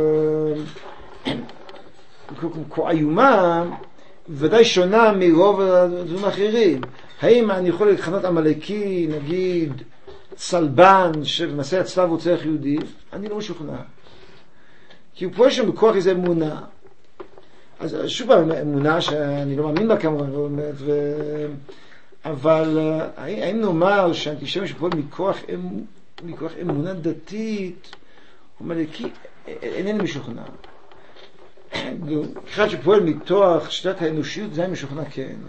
כה איומה, ודאי שונה מרוב הדברים האחרים. האם אני יכול לכנות עמלקי, נגיד צלבן שבמסע הצלב רוצח יהודי? אני לא משוכנע, כי הוא פועל שם בכוח איזה אמונה. אז שוב פעם, אמונה שאני לא מאמין בה כמובן, ו... אבל האם נאמר שהאנטישמיות שפועל מכוח, אמ... מכוח אמונה דתית, הוא אומר לי, כי אינני משוכנע. אחד שפועל מתוך שיטת האנושיות, זה היה משוכנע כן. אני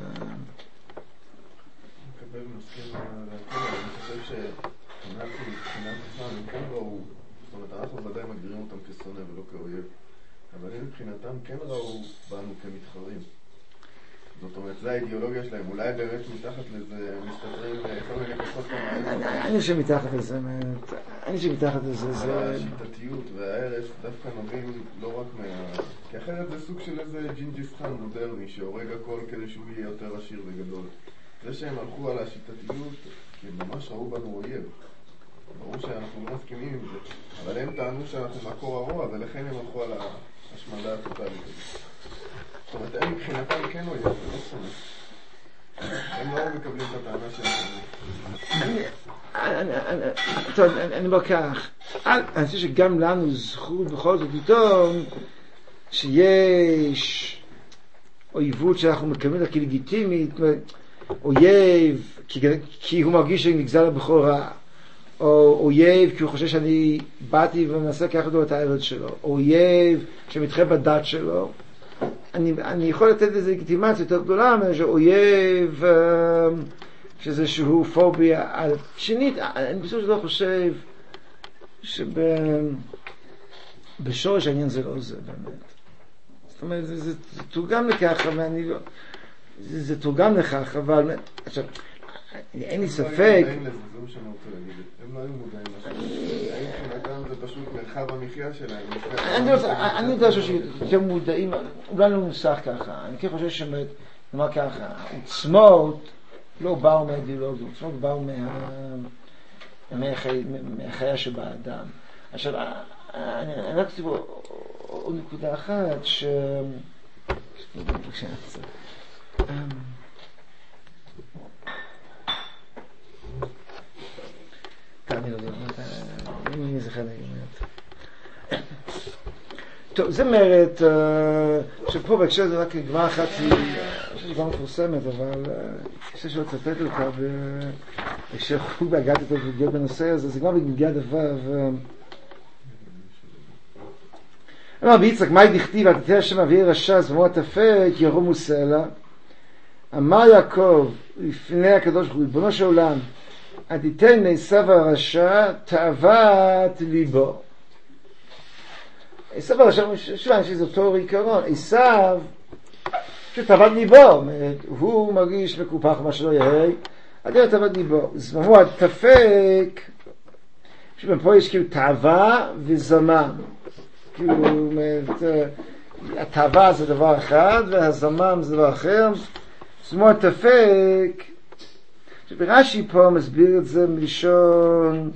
מקבל מסכים להכל, אני חושב שמבחינת עצמם הם כן ראו, זאת אומרת אנחנו ודאי מגדירים אותם כשונא ולא כאויב, אבל הם מבחינתם כן ראו בנו כמתחרים. זאת אומרת, זה האידיאולוגיה שלהם, אולי באמת מתחת לזה מסתתרים כל מיני כוחות כמיים. אני חושב מתחת לזה, אני חושב מתחת לזה, זה... השיטתיות וההרס דווקא נובעים לא רק מה... כי אחרת זה סוג של איזה ג'ינג'יס חאן מודרני שהורג הכל כדי שהוא יהיה יותר עשיר וגדול. זה שהם הלכו על השיטתיות, כי הם ממש ראו בנו אויב. ברור שאנחנו לא מסכימים עם זה, אבל הם טענו שאנחנו מקור הרוע, ולכן הם הלכו על ההשמדה הטוטלית הזאת. זאת אומרת, הם מבחינתם כן אויב, זה לא סומך. הם לא מקבלים את הטענה שלהם. טוב, אני אומר כך, אני חושב שגם לנו זכות בכל זאת לטעון שיש אויבות שאנחנו מקבלים אותה כלגיטימית, אויב כי הוא מרגיש שנגזל לו בכל רע, או אויב כי הוא חושב שאני באתי ומנסה ככה לו את העבד שלו, או אויב שמתחבא בדת שלו. אני, אני יכול לתת לזה לגיטימציה יותר גדולה מאויב שזה שהוא פוביה. שנית, אני בסופו של דבר חושב שבשורש העניין זה לא זה באמת. זאת אומרת, זה, זה, זה תורגם לכך, ואני לא... זה, זה תורגם לכך, אבל... עכשיו, אין לי ספק... הם לא היו מודעים לשם. מבחינתם זה פשוט מרחב המחיה שלהם. אני יודע שהם מודעים, אולי לא נוסח ככה. אני כן חושב שבאמת, נאמר ככה, עוצמות לא באו מהאידיאולוגיה, עוצמות באו מהחיה שבאדם. עכשיו, אני רק אצטרך עוד נקודה אחת ש... אני לא יודע, אני זכר נגמרת. טוב, זה אומרת, שפה בהקשר זה רק גמרא אחת, שהיא גמרא מפורסמת, אבל קשה שלא לצטט אותה, בהקשר חוג בהגעת אותו וגאות בנושא הזה, זה גמרא בגמגיית אביו. אמר ביצחק, מהי דכתיב, ותתן השם אביי רשע, זממו התפק, ירום וסלע. אמר יעקב לפני הקדוש ברוך הוא, ריבונו של עולם, תיתן לעשו הרשע תאוות ליבו. עשו הרשע, שוב, אני חושב שזה אותו עיקרון. עשו, שתאוות ליבו, הוא מרגיש מקופח מה שלא יהיה, עדיין תאוות ליבו. זממו התפק, שוב, פה יש כאילו תאווה וזמם. כאילו, התאווה זה דבר אחד, והזמם זה דבר אחר. זממו התפק, שברש"י פה מסביר את זה מלשון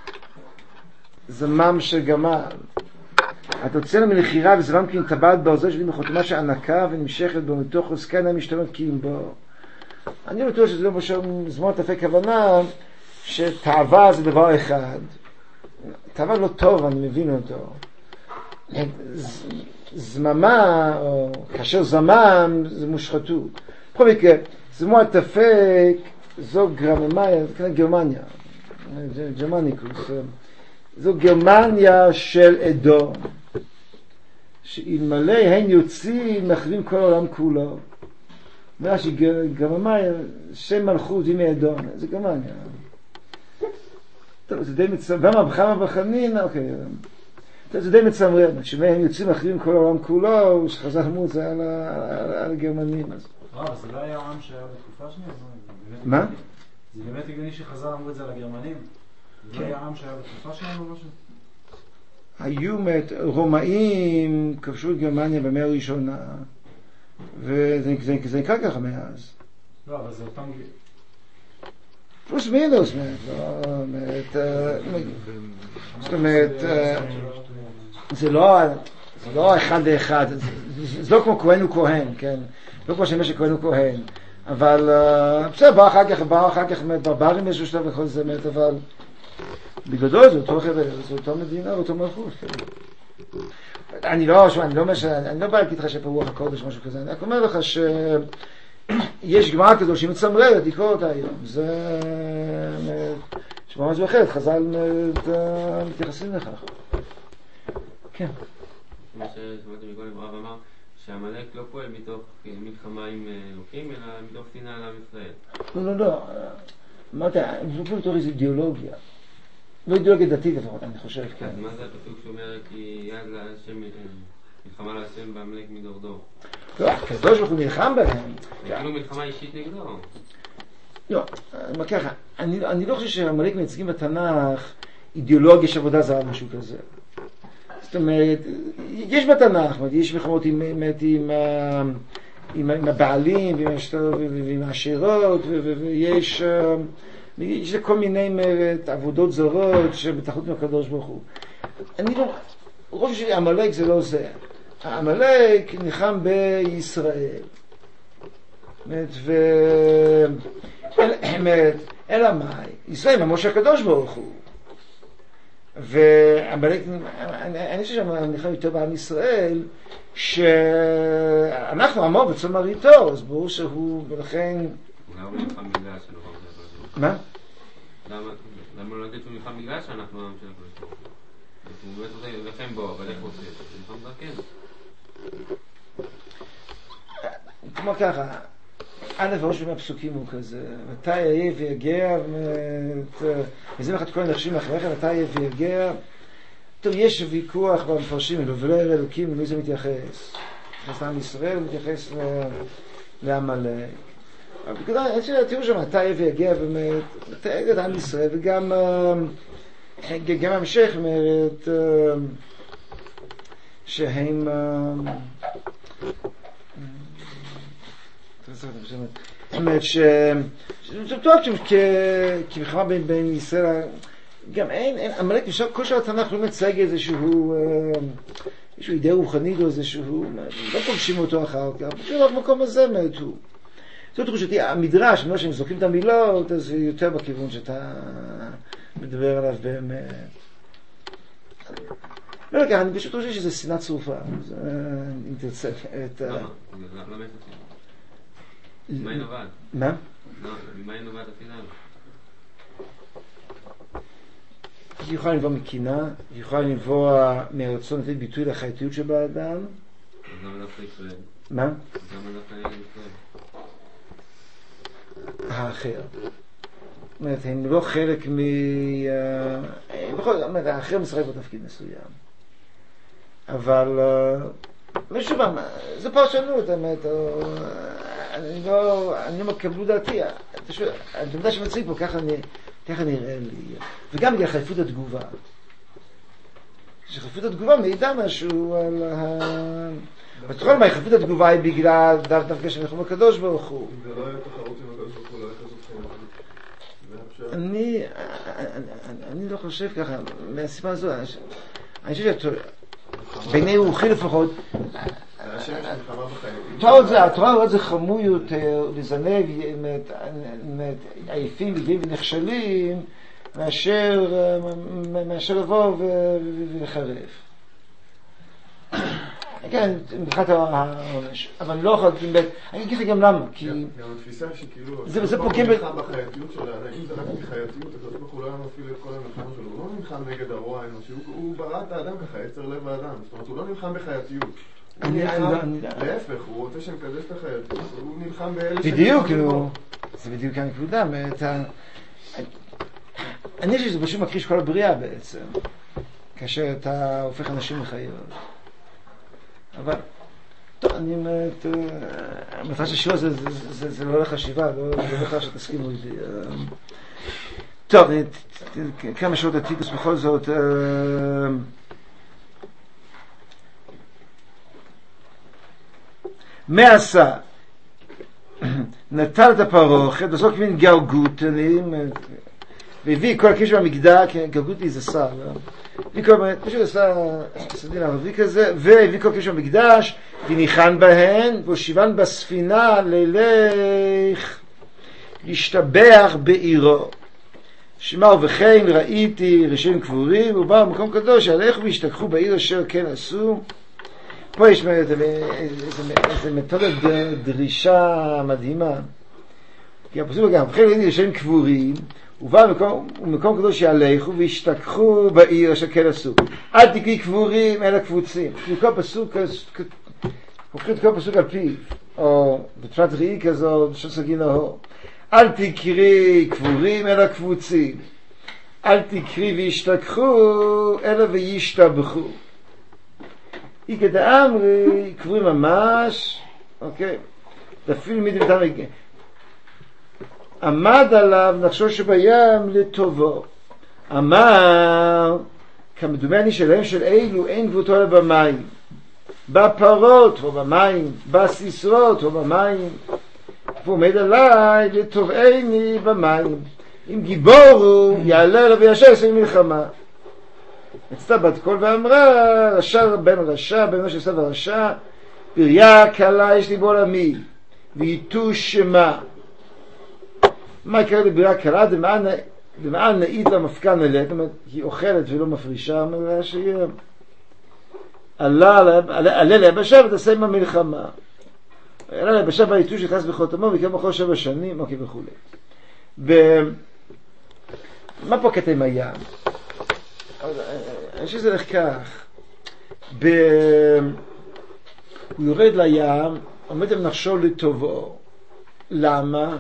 זמם של גמל. אתה יוצא מלחירה וזמם כי נטבעת באוזו שלי מחותמה שענקה ונמשכת בו מתוך חוזקה אינה משתנות כי אם בו. אני לא טועה שזה לא בשביל זמם התפק כוונה שתאווה זה דבר אחד. תאווה לא טוב, אני מבין אותו. זממה, או כאשר זמם, זה מושחתות. בכל מקרה, זמם התפק זו גרמניה, זה כאן גרמניה, גרמניקוס, זו גרמניה של אדום, שאלמלא הן יוצאים מחריבים כל העולם כולו. אומר שגרמניה, שם מלכות ימי אדום, זה גרמניה. טוב, זה די מצמרר, ומה בחמה בחנין, אוקיי, זה די מצמרר, שמהם יוצאים מחריבים כל העולם כולו, שחז"ל אמרו זה על הגרמנים. אה, זה לא היה העם שהיה בתקופה שנייה? מה? זה באמת הגיוני שחז"ל אמרו את זה על הגרמנים? זה לא היה העם שהיה בתקופה שלנו או משהו? היו רומאים כבשו את גרמניה במאה הראשונה, וזה נקרא ככה מאז. לא, אבל זה אותם... פלוס מינוס, זאת אומרת, זה לא אחד לאחד, זה לא כמו כהן וכהן, כן? לא כמו שמש שכהן וכהן, אבל בסדר, בא אחר כך, בא אחר כך ברברים איזשהו שלב וכל זה, אבל בגדול זה אותו חבר, זה אותו מדינה ואותו מלכות. אני לא, אני לא אומר, אני לא בא להגיד לך שפה רוח הקודש משהו כזה, אני רק אומר לך שיש גמרא כזו שהיא מצמררת, לקרוא אותה היום. זה שממש אחרת, חז"ל מתייחסים לכך. כן. מה ששמעתי מקודם, הרב אמר שהעמלק לא פועל מתוך מלחמה עם אלוקים, אלא מתוך שנאה לעם ישראל. לא, לא, לא. אמרתי, זה לא בתור איזו אידיאולוגיה. לא אידיאולוגיה דתית לפחות, אני חושב, כן. אז מה זה הפסוק שאומר כי יד להשם, מלחמה להשם בעמלק מדור דור? לא, הקדוש ברוך הוא נלחם בהם. זה כאילו מלחמה אישית נגדו. לא, אני ככה, אני לא חושב שהעמלק מייצגים בתנ"ך אידיאולוגיה של עבודה זרה, משהו כזה. זאת אומרת, יש בתנ"ך, יש מלחמות עם, עם, עם, עם, עם הבעלים ועם העשירות, ויש יש כל מיני עבודות זרות שבתחרות עם הקדוש ברוך הוא. אני לא, רוב שלי, עמלק זה לא זה. עמלק נלחם בישראל. ו... אלא מה? ישראל ממש הקדוש ברוך הוא. ועמלק, אני חושב שהמלחמה יותר בעם ישראל, שאנחנו עמו בצום הריתו, אז ברור שהוא, ולכן... אולי הוא נלחם בגלל שלא חושב את זה. מה? למה לא להגיד שהוא נלחם בגלל שאנחנו העם של הקדוש ברוך הוא? הוא באמת רוצה להילחם בו, אבל איך הוא עושה? הוא נלחם דרכנו. כמו ככה, א' הראש מהפסוקים הוא כזה, מתי יהיה ויגע, וזה לך את כל הנחשים אחריך, מתי יהיה ויגע. טוב, יש ויכוח במפרשים, לבלי אלוקים, למי זה מתייחס? מתייחס לעם ישראל, מתייחס לעמלק. אבל אני חושב, תראו שם, מתי יהיה ויגע, ומתי יהיה לעם ישראל, וגם גם המשך, אומרת, שהם... זאת אומרת שזה טוב כמלחמה בין ישראל, גם אין, עמלק, כל שעה התנ"ך לא מצייג איזשהו איזשהו אידאה רוחנית או איזשהו, לא פוגשים אותו אחר כך, פשוט רק מקום הזה מתו. זאת תחושתי, המדרש, אני אומר שהם זוקים את המילות, אז זה יותר בכיוון שאתה מדבר עליו באמת. לא לכך, אני פשוט חושב שזה שנאה צרופה, אם תרצה את... למה? למה יש את זה? ממה היא נובעת? מה? ממה היא נובעת השנאה? היא יכולה לנבוא מקינה, היא יכולה לנבוא מרצון לתת ביטוי לחייתיות שבאדם. אז למה דווקא ישראל? מה? אז למה דווקא נגד ישראל? האחר. זאת אומרת, הם לא חלק מ... בכל זאת, האחר משחק בתפקיד מסוים. אבל... משהו פעם, זה פרשנות, באמת, אני לא, אני לא מקבלו דעתי, אני יודע שמציג פה, ככה נראה לי, וגם בגלל חריפות התגובה. שחריפות התגובה מעידה משהו על ה... בכל מה, חריפות התגובה היא בגלל דווקא שאנחנו הקדוש ברוך הוא. אם זה לא היה תחרות עם הקדוש ברוך הוא, לא היה כזאת חיים. אני, אני לא חושב ככה, מהסיבה הזו, אני חושב שאת... בעיני רוחי לפחות, התורה רואה את זה חמור יותר, לזנב, עייפים ונכשלים, מאשר לבוא ולחרף. כן, מבחינת העונש, אבל אני לא יכול, אני אגיד לך גם למה, כי... גם התפיסה שכאילו... זה פוגע... הוא נלחם בחייתיות שלו, אם זה רק מחייתיות, אז הוא לא מפעיל את כל המלחמה שלו, הוא לא נלחם נגד הרוע האנושי, הוא ברא את האדם ככה, יצר לב האדם, זאת אומרת, הוא לא נלחם בחייתיות. הוא נלחם, להפך, הוא רוצה שנקדש את החייתיות, הוא נלחם באלה... בדיוק, זה בדיוק הנקודה, אני חושב שזה פשוט מכחיש כל הבריאה בעצם, כאשר אתה הופך אנשים לחיות. אבל, טוב, אני אומרת, המטרה של שיעור זה לא לחשיבה, לא לך שתסכימו איתי. טוב, כמה שעות הטיטוס בכל זאת. מה עשה? נטל את הפרוכת, בסוף כמין גרגותלים, והביא כל הקשר במקדש, גרגותי זה שר, הביא כל, פשוט עשה סדין ערבי כזה, והביא כל קשר במקדש, וניחן בהן, והושיבן בספינה ללך להשתבח בעירו. שמה ובכן ראיתי רשעים קבורים, ובאו במקום קדוש, הלכו והשתכחו בעיר אשר כן עשו, פה יש איזו מתודת דרישה מדהימה. כי הפסוק גם, ובכן יהודים לשם קבורים, ובא מקום קדוש יהלכו וישתכחו בעיר אשר כן עשו. אל תקראי קבורים אלא קבוצים. כל פסוק, הופכים את כל פסוק על פיו, או בתפילת ראי כזו, שסגי נהור. אל תקראי קבורים אלא קבוצים. אל תקראי וישתכחו אלא וישתבחו. אי כדאמרי קבורים ממש, אוקיי, תפעיל מידי בתם רגע. עמד עליו נחשו שבים לטובו. אמר, כמדומני שלהם של אילו אין גבותו אלא במים. בפרות או במים, בסיסרות או במים. והוא עומד עליי לטובעני במים. אם גיבורו יעלה אליו וישר יעשה מלחמה. מצתה בת קול ואמרה, רשע בן רשע, בן רשע עשה ורשע, פריה קלה יש לי בעולמי, ויתוש שמה. מה יקרה לבריאה קלה? דמען נעית למפקד מלאת, זאת אומרת, היא אוכלת ולא מפרישה, אמרה שיהיה. עלה ליבשה ותעשה עם המלחמה. עלה ליבשה והיתוש נכנס בחותמו, ויקם בכל שבע שנים, אוקיי וכו'. מה פה קטע עם הים? אני חושב שזה הולך כך. הוא יורד לים, עומד עם נחשו לטובו. למה?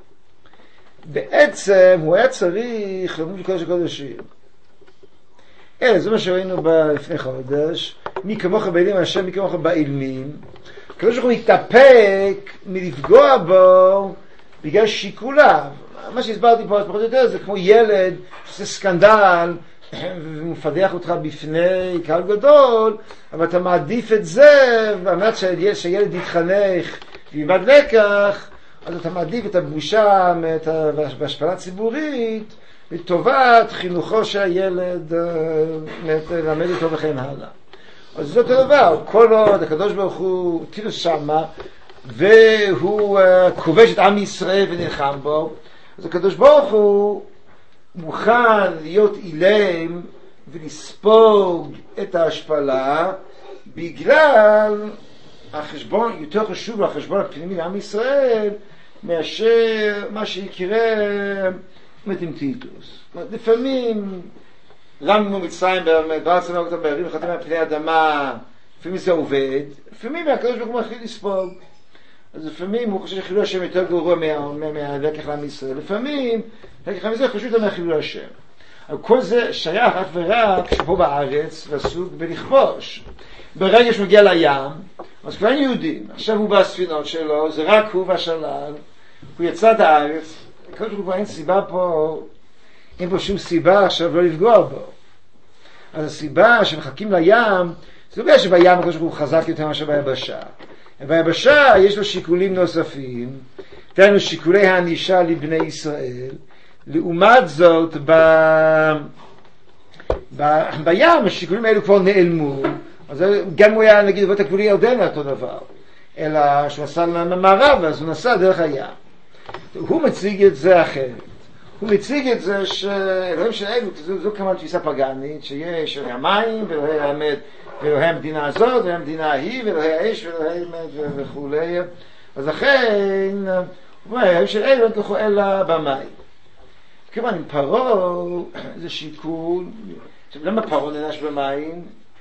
בעצם הוא היה צריך למות לקודש הקודשים. אלא, זה מה שראינו לפני חודש, מי כמוך בעילמים השם, מי כמוך בעילמים. הקדוש ברוך הוא מתאפק מלפגוע בו בגלל שיקוליו. מה שהסברתי פה פחות או יותר זה כמו ילד שעושה סקנדל ומפדח אותך בפני קהל גדול, אבל אתה מעדיף את זה ואמרת שהילד יתחנך וילמד לקח, אז אתה מעדיף את הבושה והשפלה ציבורית לטובת חינוכו של הילד, ללמד אותו וכן הלאה. אז זה אותו דבר, כל עוד הקדוש ברוך הוא תילו שמה והוא כובש את עם ישראל ונלחם בו, אז הקדוש ברוך הוא מוכן להיות אילם ולספוג את ההשפלה בגלל החשבון, יותר חשוב לחשבון הפנימי לעם ישראל מאשר מה שיקרה עם טיטוס. לפעמים רמנו מצרים בארץ המלכות הבערים וחתם על פני האדמה, לפעמים זה עובד, לפעמים הקדוש ברוך הוא מתחיל לספוג. אז לפעמים הוא חושב שחילול השם יותר גרוע מהלקח לעם ישראל, לפעמים לקח לעם ישראל חשוב יותר מהחילול השם. אבל כל זה שייך רק ורק שפה בארץ ועסוק בלכבוש. ברגע שמגיע לים, אז כבר יהודים, עכשיו הוא בספינות שלו, זה רק הוא והשלל, הוא יצא את הארץ, כל שכבר אין סיבה פה, אין פה שום סיבה עכשיו לא לפגוע בו. אז הסיבה שמחכים לים, זה לא בגלל שבים הקדוש ברוך הוא חזק יותר מאשר ביבשה. ביבשה יש לו שיקולים נוספים, תראינו שיקולי הענישה לבני ישראל, לעומת זאת ב... ב... בים השיקולים האלו כבר נעלמו, אז גם הוא היה נגיד בית הגבולי ירדן אותו דבר, אלא שהוא נסע למערב, אז הוא נסע דרך הים. הוא מציג את זה אחרת. הוא מציג את זה שאלוהים של אלו, זו, זו כמובן תפיסה פגנית, שיש אלוהי המים ואלוהי האמת, ואלוהי המדינה הזאת, ואלוהי המדינה ההיא, ואלוהי האש, ואלוהי האמת וכו'. אז לכן, הוא אומר, אלוהים של אלו, אין כוחו אלא במים. כמובן, עם פרעה, זה שיקול, עכשיו, למה פרעה נענש במים?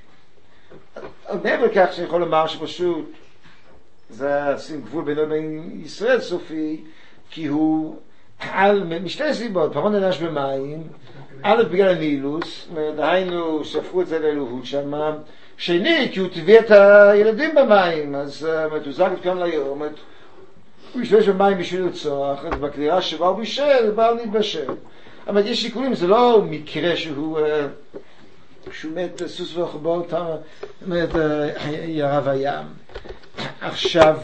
מעבר לכך שאני יכול לומר שפשוט, זה עושים גבול בינו לבין ישראל סופי, כי הוא על משתי סיבות, פרעה נענש במים, א' בגלל הנילוס, דהיינו שפכו את זה לאלוהות שם, שני כי הוא טבע את הילדים במים, אז הוא זרק את כולם ליום, הוא ישתמש במים בשביל לרצוח, אז בקריאה שבה הוא בישל, בא הוא נתבשל. אבל יש שיקולים, זה לא מקרה שהוא שהוא מת סוס ורחובות, ירב הים. עכשיו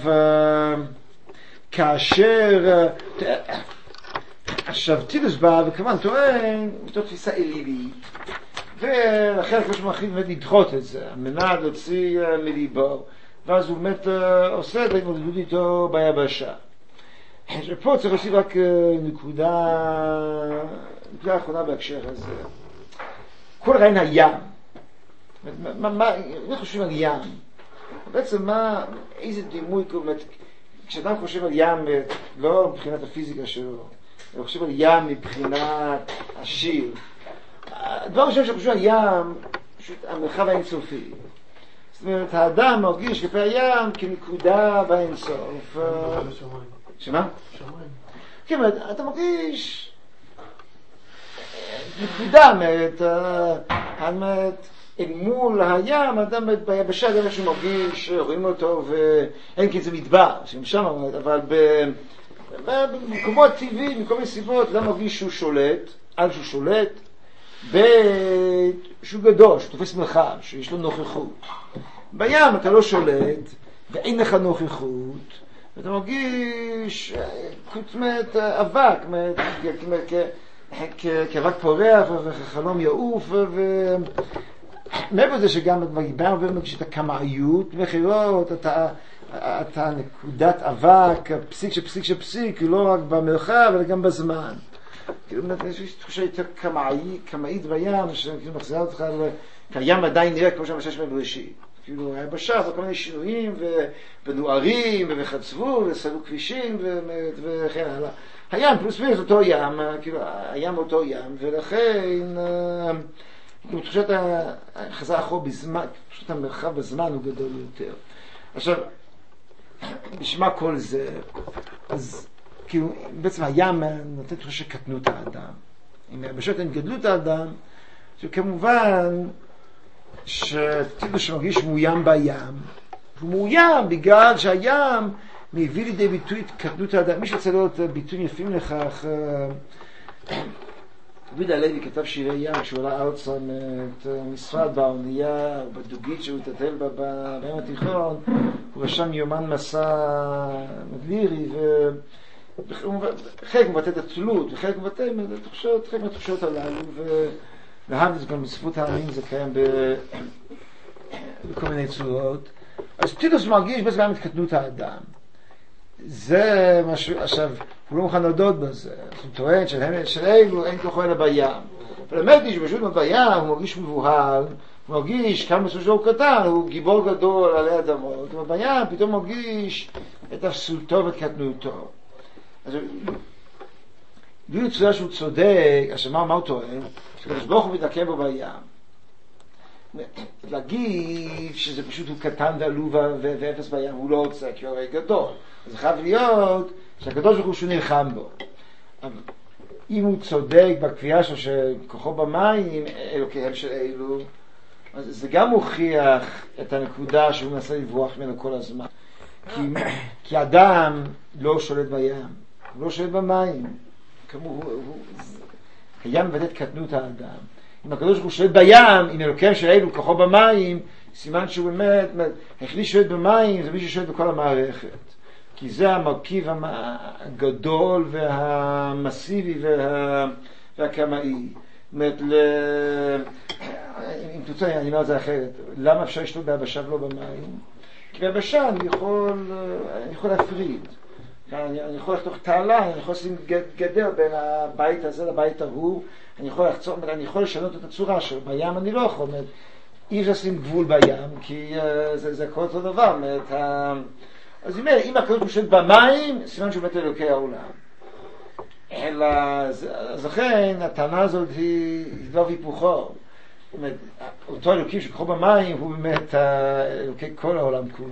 כאשר עכשיו טיטוס בא וכמובן טוען בתוך תפיסה אלילית, ולכן כמו שמחליט באמת לדחות את זה על מנת להוציא מליבו, ואז הוא באמת עושה את ההתמודדות איתו ביבשה. פה צריך להוסיף רק נקודה נקודה האחרונה בהקשר הזה. כל רעיון הים, מה חושבים על ים? בעצם מה, איזה דימוי, כשאדם חושב על ים, לא מבחינת הפיזיקה שלו, הוא חושב על ים מבחינת השיר. הדבר ראשון שחושב על ים, פשוט המרחב האינסופי. זאת אומרת, האדם מרגיש כלפי הים כנקודה באינסוף. שמה? שמיים. כן, אתה מרגיש נקודה, אומרת, אל מול הים, אדם ביבשה, גם שהוא מרגיש, רואים אותו, ואין כי זה מדבר, שם, אבל במקומות טבעיים, מכל מיני סיבות, אדם מרגיש שהוא שולט, על שהוא שולט, שהוא גדול, שהוא תופס מרחב, שיש לו נוכחות. בים אתה לא שולט, ואין לך נוכחות, ואתה מרגיש, כותמת אבק, כאבק פורח וחלום יעוף, ומעבר לזה שגם בגיבר ומרגיש את הקמאיות, מחירות, אתה נקודת אבק, פסיק שפסיק שפסיק, לא רק במרחב, אלא גם בזמן. כאילו, יש תחושה יותר קמאית בים, שכאילו מחזירה אותך, הים עדיין נראה כמו שהמשש מבראשית. כאילו, היה בשעה, וכל מיני שינויים, ונוערים, וחצבו, וסלו כבישים, וכן הלאה. הים, פלוס מינוס אותו ים, כאילו, הים אותו ים, ולכן, כאילו, תחושת החזרה אחור בזמן, תחושת המרחב בזמן הוא גדול יותר. עכשיו, בשמה כל זה, אז, כאילו, בעצם הים נותן תחושה שקטנות האדם. אם היבשות הן גדלות האדם, שכמובן, שתדעו שמרגיש מאוים בים, הוא מאוים בגלל שהים מביא לידי ביטוי את קטנות האדם. מי שרצה לראות ביטויים יפים לכך, דוד הלוי כתב שירי ים כשהוא עלה ארצה מספרד באונייה, בדוגית שהוא התעטל בה בים התיכון, הוא רשם יומן מסע לירי, וחלק מבטא את התלות, וחלק מבטא את התחושות, חלק מהתחושות הללו, להבדיל גם בספרות העמים זה קיים בכל מיני צורות. אז טיטוס מרגיש בעצם גם את קטנות האדם. זה משהו, עכשיו, הוא לא מוכן להודות בזה. הוא טוען של אלו אין כוחו אלא בים. אבל האמת היא שפשוט בים הוא מרגיש מבוהל, הוא מרגיש כמה מסוים שהוא קטן, הוא גיבור גדול עלי אדמות. אבל בים פתאום מרגיש את אפסותו ואת קטנותו. אז בלי צורה שהוא צודק, עכשיו מה, מה הוא טוען? שקדוש ברוך הוא מתעכב בו בים. להגיד שזה פשוט הוא קטן ועלוב ואפס בים, הוא לא רוצה, כי הוא הרי גדול. אז חייב להיות שהקדוש ברוך הוא שהוא נלחם בו. אבל אם הוא צודק בקביעה שלו שכוחו במים, אלוקיהם של אלו, אז זה גם מוכיח את הנקודה שהוא מנסה לברוח ממנו כל הזמן. כי, כי אדם לא שולט בים, הוא לא שולט במים. כמו הוא, הוא, הים מבטא את קטנות האדם. אם הקדוש ברוך הוא שולט בים, אם אלוקיהם של אלו כוחו במים, סימן שהוא באמת, החליט שולט במים, זה מי ששולט בכל המערכת. כי זה המרכיב הגדול והמסיבי וה... והקמאי. זאת אומרת, ל... אם תוצא, אני אומר את זה אחרת, למה אפשר לשלוט ביבשה ולא במים? כי ביבשה אני יכול, אני יכול להפריד. אני, אני יכול לחתוך תעלה, אני יכול לשים גדר בין הבית הזה לבית ההוא, אני יכול לחצור, אני יכול לשנות את הצורה שלו. בים אני לא יכול, אי אפשר לשים גבול בים, כי uh, זה, זה כל אותו דבר. אומרת, uh, אז אם, אם הקדוש ברוך הוא שולט במים, סימן שהוא באמת אלוקי העולם. אלא, אז לכן, הטענה הזאת היא דבר והיפוכו. זאת אומרת, אותו אלוקים שכוחו במים, הוא באמת אלוקי כל העולם כולו.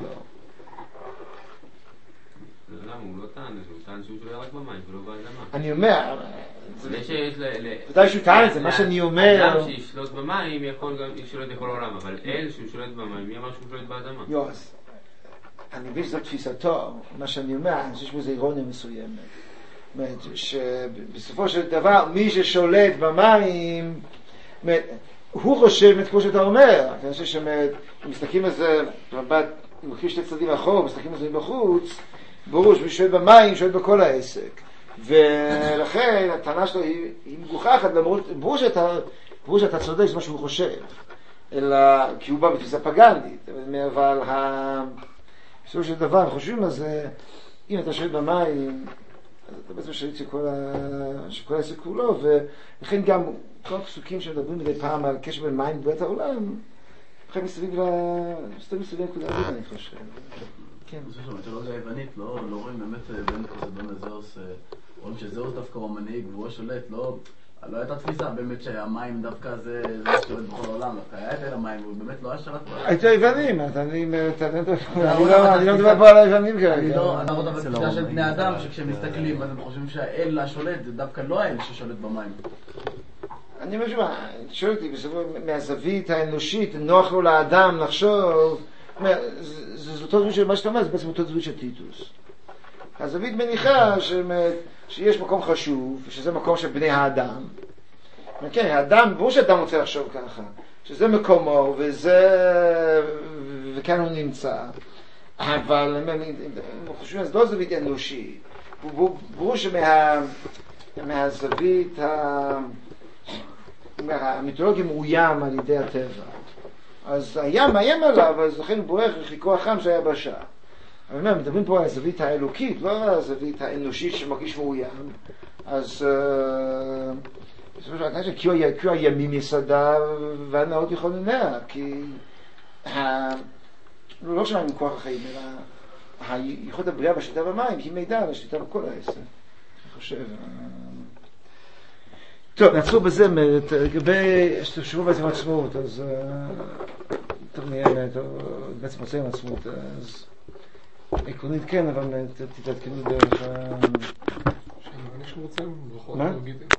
למה? הוא לא טען, הוא טען שהוא שולט רק במים, ולא באדמה. אני אומר, ודאי שהוא טען את זה, מה שאני אומר... אדם שישלוט במים יכול גם לשלוט בכל העולם, אבל אל שהוא שולט במים, מי אמר שהוא שולט באדמה? יוס, אני מבין שזו תפיסתו, מה שאני אומר, אני חושב שבזה אירוניה מסוימת. זאת אומרת, שבסופו של דבר, מי ששולט במים, הוא חושב, כמו שאתה אומר, אני חושב שאם מסתכלים על זה, מבט, מוכיח שתי צדדים אחור, מסתכלים על זה מבחוץ, ברור שמי שולט במים, שולט בכל העסק. ולכן, הטענה שלו היא, היא מגוחכת, למרות, ברור שאתה, ברור שאתה צודק, זה מה שהוא חושב. אלא, כי הוא בא בתפיסה פגנית. אבל, בסופו של דבר, הם חושבים על זה, אם אתה שולט במים, אז אתה בעצם שולט שכל, ה... שכל העסק כולו, ולכן גם כל הפסוקים שמדברים מדי פעם על קשר בין מים ובית העולם, לכן מסביב ל... מסתובב מסביב לנקודה הזאת, אני חושב. כן. אני חושב שהמיתולוגיה היוונית, לא רואים באמת בין פוסיידון לזאוס, רואים שזאוס דווקא הוא המנהיג והוא השולט, לא... לא הייתה תפיסה באמת שהמים דווקא זה שולט בכל העולם, דווקא היה את המים, הוא באמת לא היה שלט בו. הייתי היוונים, אני לא מדבר פה על היוונים כרגע. אני לא רואה בתפיסה של בני אדם, שכשמסתכלים אז הם חושבים שהאל השולט זה דווקא לא האל ששולט במים. אני אומר שמה, שואל אותי, מהזווית האנושית, נוח לו לאדם לחשוב, זה אותו זווית של מה שאתה אומר, זה בעצם אותו זווית של טיטוס. הזווית מניחה שיש מקום חשוב, שזה מקום של בני האדם. כן, האדם, ברור שאדם רוצה לחשוב ככה, שזה מקומו, וזה, וכאן הוא נמצא. אבל הם חושבים, אז לא זווית אנושית. ברור שמהזווית המיתולוגיה מאוים על ידי הטבע. אז הים מאיים עליו, אז לכן הוא בורח לחיקו החם שהיה בשעה. אבל מדברים פה על הזווית האלוקית, לא על הזווית האנושית שמרגיש מאוים. אז בסופו של דבר, כי הימים יסדה והנאות יכול לנע, כי לא שלנו עם כוח החיים, אלא היכולת הבריאה בשליטה במים, היא מידע על השליטה בכל העשר. אני חושב... טוב, נעצרו בזה, לגבי שתחשבו בעצם עצמאות, אז טוב נהיה, בעצם מוצאים עצמאות, אז עקרונית כן, אבל תתעדכנו דרך ה... שאני רוצה ברכות. מה?